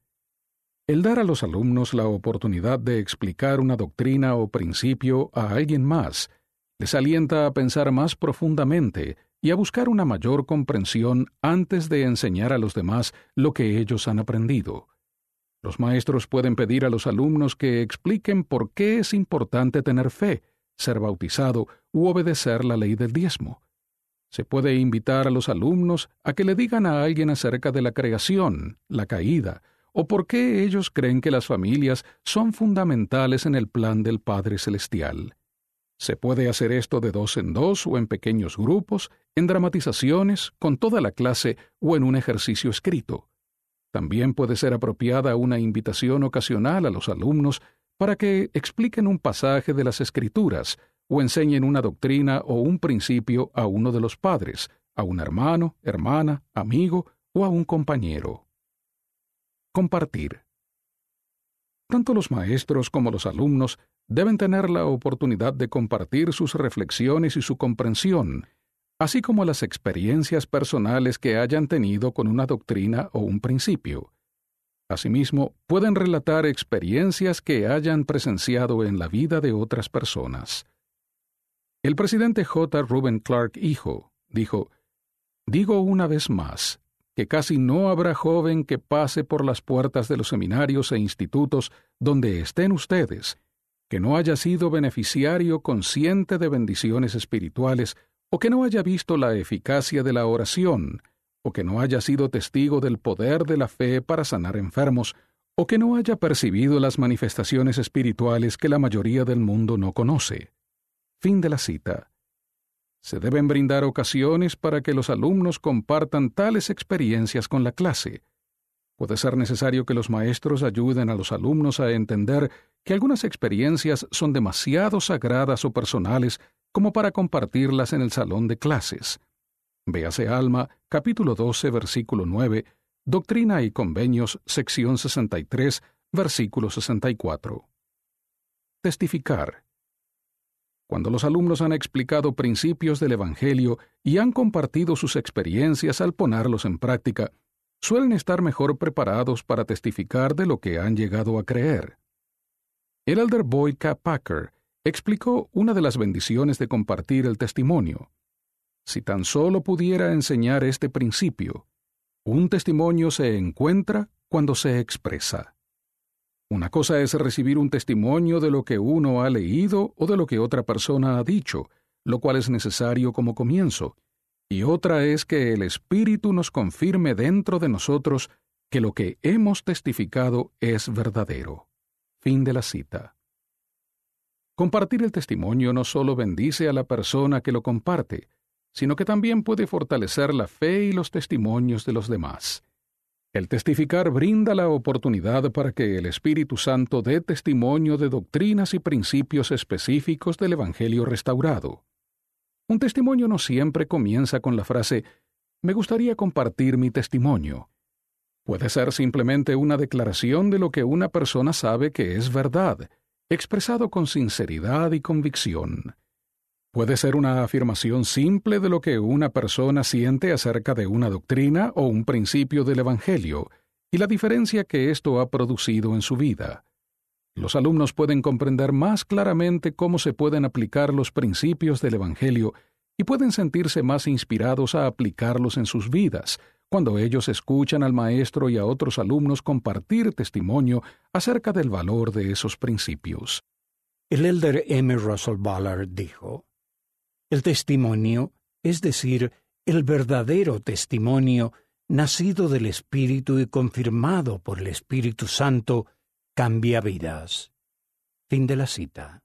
El dar a los alumnos la oportunidad de explicar una doctrina o principio a alguien más les alienta a pensar más profundamente y a buscar una mayor comprensión antes de enseñar a los demás lo que ellos han aprendido. Los maestros pueden pedir a los alumnos que expliquen por qué es importante tener fe, ser bautizado u obedecer la ley del diezmo. Se puede invitar a los alumnos a que le digan a alguien acerca de la creación, la caída, o por qué ellos creen que las familias son fundamentales en el plan del Padre Celestial. Se puede hacer esto de 2 en 2 o en pequeños grupos, en dramatizaciones, con toda la clase o en un ejercicio escrito. También puede ser apropiada una invitación ocasional a los alumnos para que expliquen un pasaje de las Escrituras o enseñen una doctrina o un principio a uno de los padres, a un hermano, hermana, amigo o a un compañero. Compartir. Tanto los maestros como los alumnos deben tener la oportunidad de compartir sus reflexiones y su comprensión, así como las experiencias personales que hayan tenido con una doctrina o un principio. Asimismo, pueden relatar experiencias que hayan presenciado en la vida de otras personas. El presidente J. Reuben Clark, hijo, dijo: «Digo una vez más, que casi no habrá joven que pase por las puertas de los seminarios e institutos donde estén ustedes, que no haya sido beneficiario consciente de bendiciones espirituales, o que no haya visto la eficacia de la oración, o que no haya sido testigo del poder de la fe para sanar enfermos, o que no haya percibido las manifestaciones espirituales que la mayoría del mundo no conoce». Fin de la cita. Se deben brindar ocasiones para que los alumnos compartan tales experiencias con la clase. Puede ser necesario que los maestros ayuden a los alumnos a entender que algunas experiencias son demasiado sagradas o personales como para compartirlas en el salón de clases. Véase Alma, capítulo 12, versículo 9, Doctrina y Convenios, sección 63, versículo 64. Testificar. Cuando los alumnos han explicado principios del Evangelio y han compartido sus experiencias al ponerlos en práctica, suelen estar mejor preparados para testificar de lo que han llegado a creer. El elder Boyd K. Packer explicó una de las bendiciones de compartir el testimonio. Si tan solo pudiera enseñar este principio: un testimonio se encuentra cuando se expresa. Una cosa es recibir un testimonio de lo que uno ha leído o de lo que otra persona ha dicho, lo cual es necesario como comienzo, y otra es que el Espíritu nos confirme dentro de nosotros que lo que hemos testificado es verdadero. Fin de la cita. Compartir el testimonio no solo bendice a la persona que lo comparte, sino que también puede fortalecer la fe y los testimonios de los demás. El testificar brinda la oportunidad para que el Espíritu Santo dé testimonio de doctrinas y principios específicos del Evangelio restaurado. Un testimonio no siempre comienza con la frase «Me gustaría compartir mi testimonio». Puede ser simplemente una declaración de lo que una persona sabe que es verdad, expresado con sinceridad y convicción. Puede ser una afirmación simple de lo que una persona siente acerca de una doctrina o un principio del Evangelio y la diferencia que esto ha producido en su vida. Los alumnos pueden comprender más claramente cómo se pueden aplicar los principios del Evangelio y pueden sentirse más inspirados a aplicarlos en sus vidas cuando ellos escuchan al maestro y a otros alumnos compartir testimonio acerca del valor de esos principios. El elder M. Russell Ballard dijo: «El testimonio, es decir, el verdadero testimonio, nacido del Espíritu y confirmado por el Espíritu Santo, cambia vidas». Fin de la cita.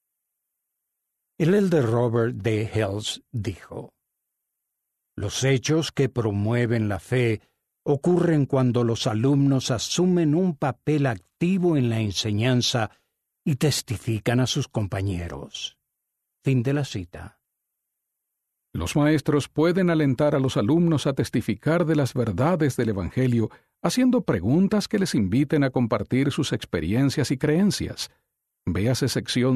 El elder Robert D. Hales dijo: «Los hechos que promueven la fe ocurren cuando los alumnos asumen un papel activo en la enseñanza y testifican a sus compañeros». Fin de la cita. Los maestros pueden alentar a los alumnos a testificar de las verdades del Evangelio, haciendo preguntas que les inviten a compartir sus experiencias y creencias. Véase sección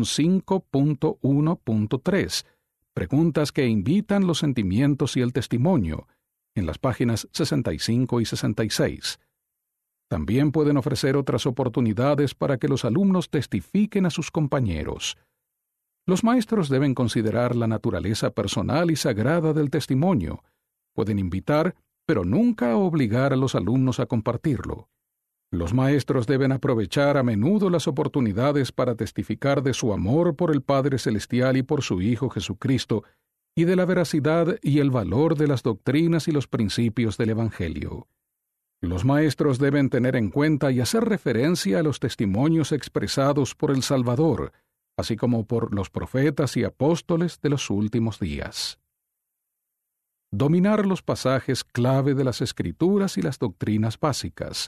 5.1.3, preguntas que invitan los sentimientos y el testimonio, en las páginas 65 y 66. También pueden ofrecer otras oportunidades para que los alumnos testifiquen a sus compañeros. Los maestros deben considerar la naturaleza personal y sagrada del testimonio. Pueden invitar, pero nunca obligar a los alumnos a compartirlo. Los maestros deben aprovechar a menudo las oportunidades para testificar de su amor por el Padre Celestial y por su Hijo Jesucristo, y de la veracidad y el valor de las doctrinas y los principios del Evangelio. Los maestros deben tener en cuenta y hacer referencia a los testimonios expresados por el Salvador, así como por los profetas y apóstoles de los últimos días. Dominar los pasajes clave de las Escrituras y las doctrinas básicas.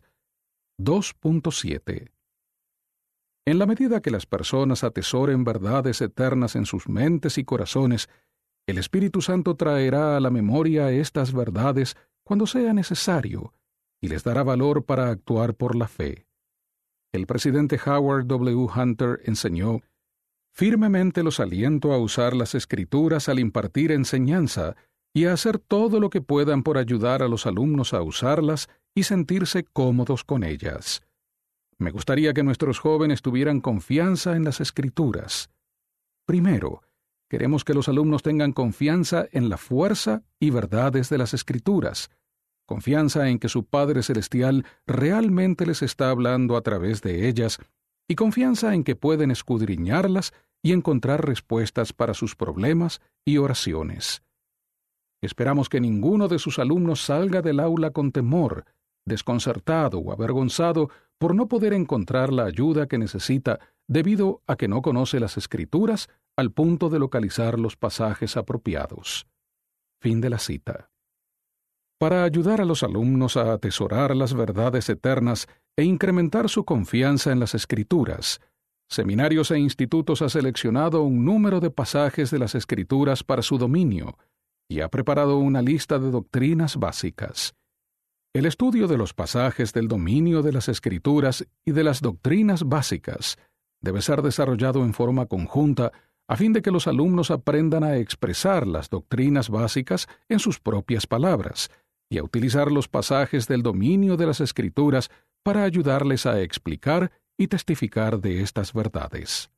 2.7. En la medida que las personas atesoren verdades eternas en sus mentes y corazones, el Espíritu Santo traerá a la memoria estas verdades cuando sea necesario, y les dará valor para actuar por la fe. El presidente Howard W. Hunter enseñó: firmemente los aliento a usar las Escrituras al impartir enseñanza y a hacer todo lo que puedan por ayudar a los alumnos a usarlas y sentirse cómodos con ellas. Me gustaría que nuestros jóvenes tuvieran confianza en las Escrituras. Primero, queremos que los alumnos tengan confianza en la fuerza y verdades de las Escrituras, confianza en que su Padre Celestial realmente les está hablando a través de ellas, y confianza en que pueden escudriñarlas y encontrar respuestas para sus problemas y oraciones. Esperamos que ninguno de sus alumnos salga del aula con temor, desconcertado o avergonzado por no poder encontrar la ayuda que necesita debido a que no conoce las Escrituras al punto de localizar los pasajes apropiados. Fin de la cita. Para ayudar a los alumnos a atesorar las verdades eternas e incrementar su confianza en las Escrituras, Seminarios e Institutos ha seleccionado un número de pasajes de las Escrituras para su dominio y ha preparado una lista de doctrinas básicas. El estudio de los pasajes del dominio de las Escrituras y de las doctrinas básicas debe ser desarrollado en forma conjunta a fin de que los alumnos aprendan a expresar las doctrinas básicas en sus propias palabras y a utilizar los pasajes del dominio de las Escrituras para ayudarles a explicar y testificar de estas verdades.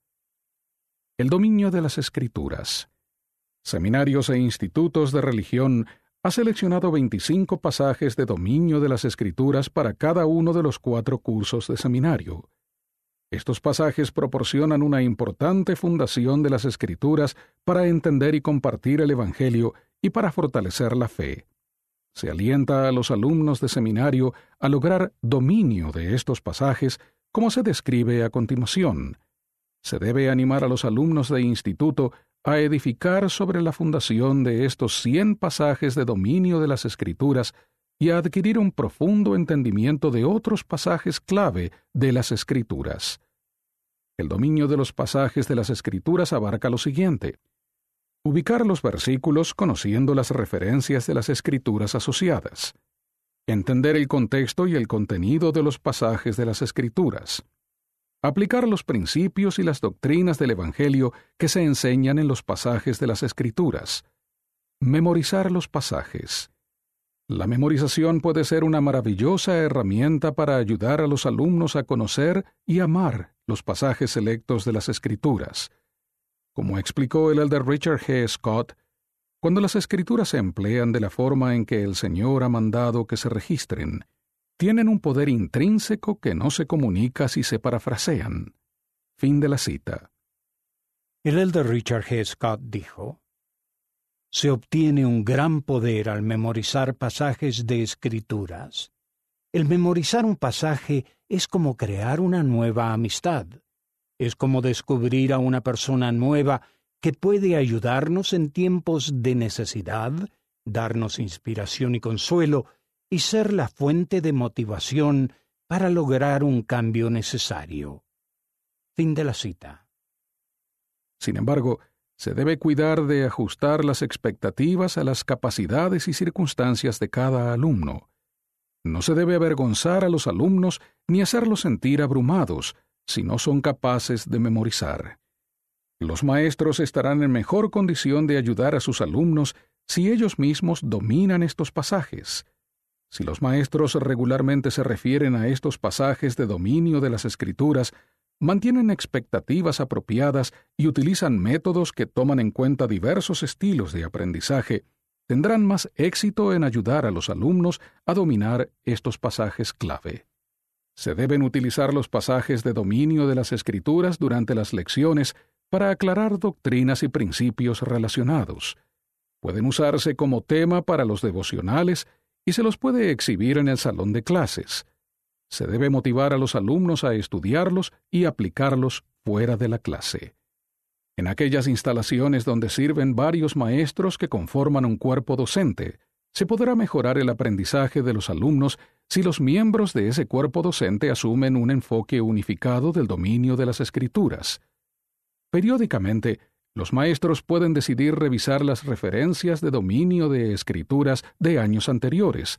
El dominio de las Escrituras. Seminarios e Institutos de Religión ha seleccionado 25 pasajes de dominio de las Escrituras para cada uno de los 4 cursos de seminario. Estos pasajes proporcionan una importante fundación de las Escrituras para entender y compartir el Evangelio y para fortalecer la fe. Se alienta a los alumnos de seminario a lograr dominio de estos pasajes, como se describe a continuación. Se debe animar a los alumnos de instituto a edificar sobre la fundación de estos 100 pasajes de dominio de las Escrituras y a adquirir un profundo entendimiento de otros pasajes clave de las Escrituras. El dominio de los pasajes de las Escrituras abarca lo siguiente: ubicar los versículos conociendo las referencias de las Escrituras asociadas, entender el contexto y el contenido de los pasajes de las Escrituras, aplicar los principios y las doctrinas del Evangelio que se enseñan en los pasajes de las Escrituras, memorizar los pasajes. La memorización puede ser una maravillosa herramienta para ayudar a los alumnos a conocer y amar los pasajes selectos de las Escrituras. Como explicó el elder Richard G. Scott, cuando las Escrituras se emplean de la forma en que el Señor ha mandado que se registren, tienen un poder intrínseco que no se comunica si se parafrasean. Fin de la cita. El elder Richard G. Scott dijo: se obtiene un gran poder al memorizar pasajes de Escrituras. El memorizar un pasaje es como crear una nueva amistad. Es como descubrir a una persona nueva que puede ayudarnos en tiempos de necesidad, darnos inspiración y consuelo, y ser la fuente de motivación para lograr un cambio necesario. Fin de la cita. Sin embargo, se debe cuidar de ajustar las expectativas a las capacidades y circunstancias de cada alumno. No se debe avergonzar a los alumnos ni hacerlos sentir abrumados si no son capaces de memorizar. Los maestros estarán en mejor condición de ayudar a sus alumnos si ellos mismos dominan estos pasajes. Si los maestros regularmente se refieren a estos pasajes de dominio de las Escrituras, mantienen expectativas apropiadas y utilizan métodos que toman en cuenta diversos estilos de aprendizaje, tendrán más éxito en ayudar a los alumnos a dominar estos pasajes clave. Se deben utilizar los pasajes de dominio de las Escrituras durante las lecciones para aclarar doctrinas y principios relacionados. Pueden usarse como tema para los devocionales y se los puede exhibir en el salón de clases. Se debe motivar a los alumnos a estudiarlos y aplicarlos fuera de la clase. En aquellas instalaciones donde sirven varios maestros que conforman un cuerpo docente, se podrá mejorar el aprendizaje de los alumnos si los miembros de ese cuerpo docente asumen un enfoque unificado del dominio de las Escrituras. Periódicamente, los maestros pueden decidir revisar las referencias de dominio de Escrituras de años anteriores,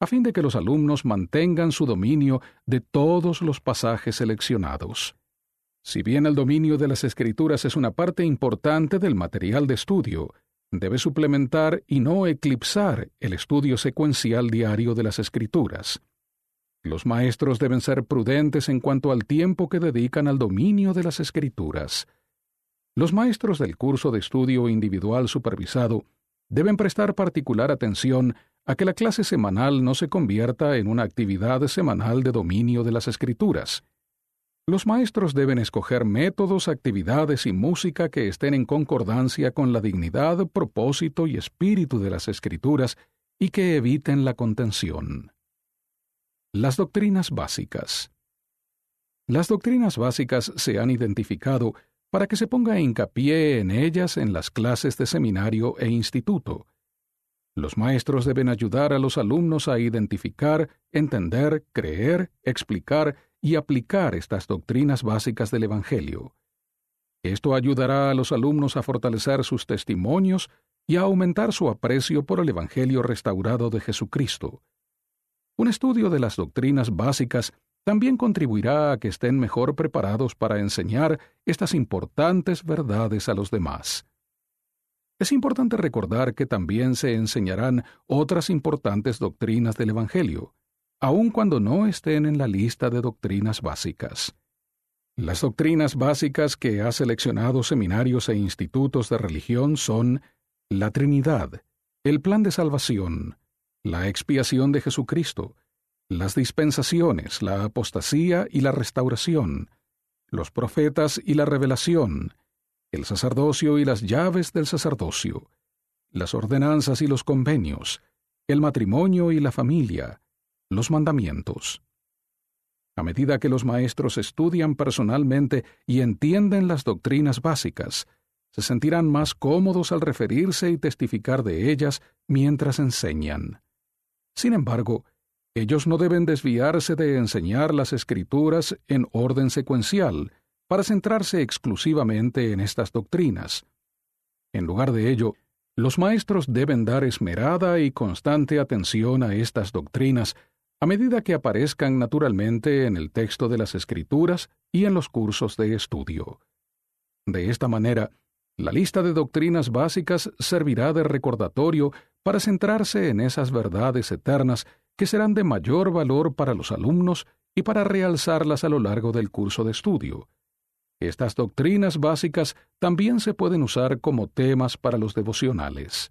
a fin de que los alumnos mantengan su dominio de todos los pasajes seleccionados. Si bien el dominio de las Escrituras es una parte importante del material de estudio, debe suplementar y no eclipsar el estudio secuencial diario de las Escrituras. Los maestros deben ser prudentes en cuanto al tiempo que dedican al dominio de las Escrituras. Los maestros del curso de estudio individual supervisado deben prestar particular atención a que la clase semanal no se convierta en una actividad semanal de dominio de las Escrituras. Los maestros deben escoger métodos, actividades y música que estén en concordancia con la dignidad, propósito y espíritu de las Escrituras y que eviten la contención. Las doctrinas básicas. Las doctrinas básicas se han identificado para que se ponga hincapié en ellas en las clases de seminario e instituto. Los maestros deben ayudar a los alumnos a identificar, entender, creer, explicar y aplicar estas doctrinas básicas del Evangelio. Esto ayudará a los alumnos a fortalecer sus testimonios y a aumentar su aprecio por el Evangelio restaurado de Jesucristo. Un estudio de las doctrinas básicas también contribuirá a que estén mejor preparados para enseñar estas importantes verdades a los demás. Es importante recordar que también se enseñarán otras importantes doctrinas del Evangelio, aun cuando no estén en la lista de doctrinas básicas. Las doctrinas básicas que ha seleccionado seminarios e institutos de religión son la Trinidad, el plan de salvación, la expiación de Jesucristo, las dispensaciones, la apostasía y la restauración, los profetas y la revelación, el sacerdocio y las llaves del sacerdocio, las ordenanzas y los convenios, el matrimonio y la familia, los mandamientos. A medida que los maestros estudian personalmente y entienden las doctrinas básicas, se sentirán más cómodos al referirse y testificar de ellas mientras enseñan. Sin embargo, ellos no deben desviarse de enseñar las Escrituras en orden secuencial para centrarse exclusivamente en estas doctrinas. En lugar de ello, los maestros deben dar esmerada y constante atención a estas doctrinas a medida que aparezcan naturalmente en el texto de las Escrituras y en los cursos de estudio. De esta manera, la lista de doctrinas básicas servirá de recordatorio para centrarse en esas verdades eternas que serán de mayor valor para los alumnos y para realzarlas a lo largo del curso de estudio. Estas doctrinas básicas también se pueden usar como temas para los devocionales.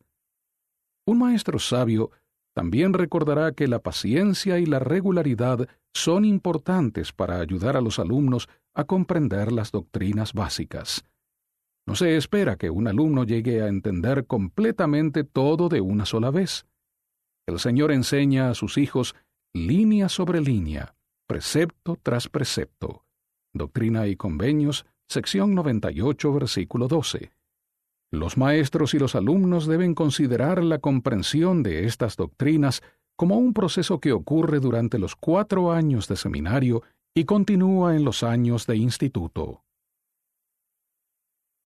Un maestro sabio también recordará que la paciencia y la regularidad son importantes para ayudar a los alumnos a comprender las doctrinas básicas. No se espera que un alumno llegue a entender completamente todo de una sola vez. El Señor enseña a sus hijos línea sobre línea, precepto tras precepto. Doctrina y Convenios, sección 98, versículo 12. Los maestros y los alumnos deben considerar la comprensión de estas doctrinas como un proceso que ocurre durante los 4 años de seminario y continúa en los años de instituto.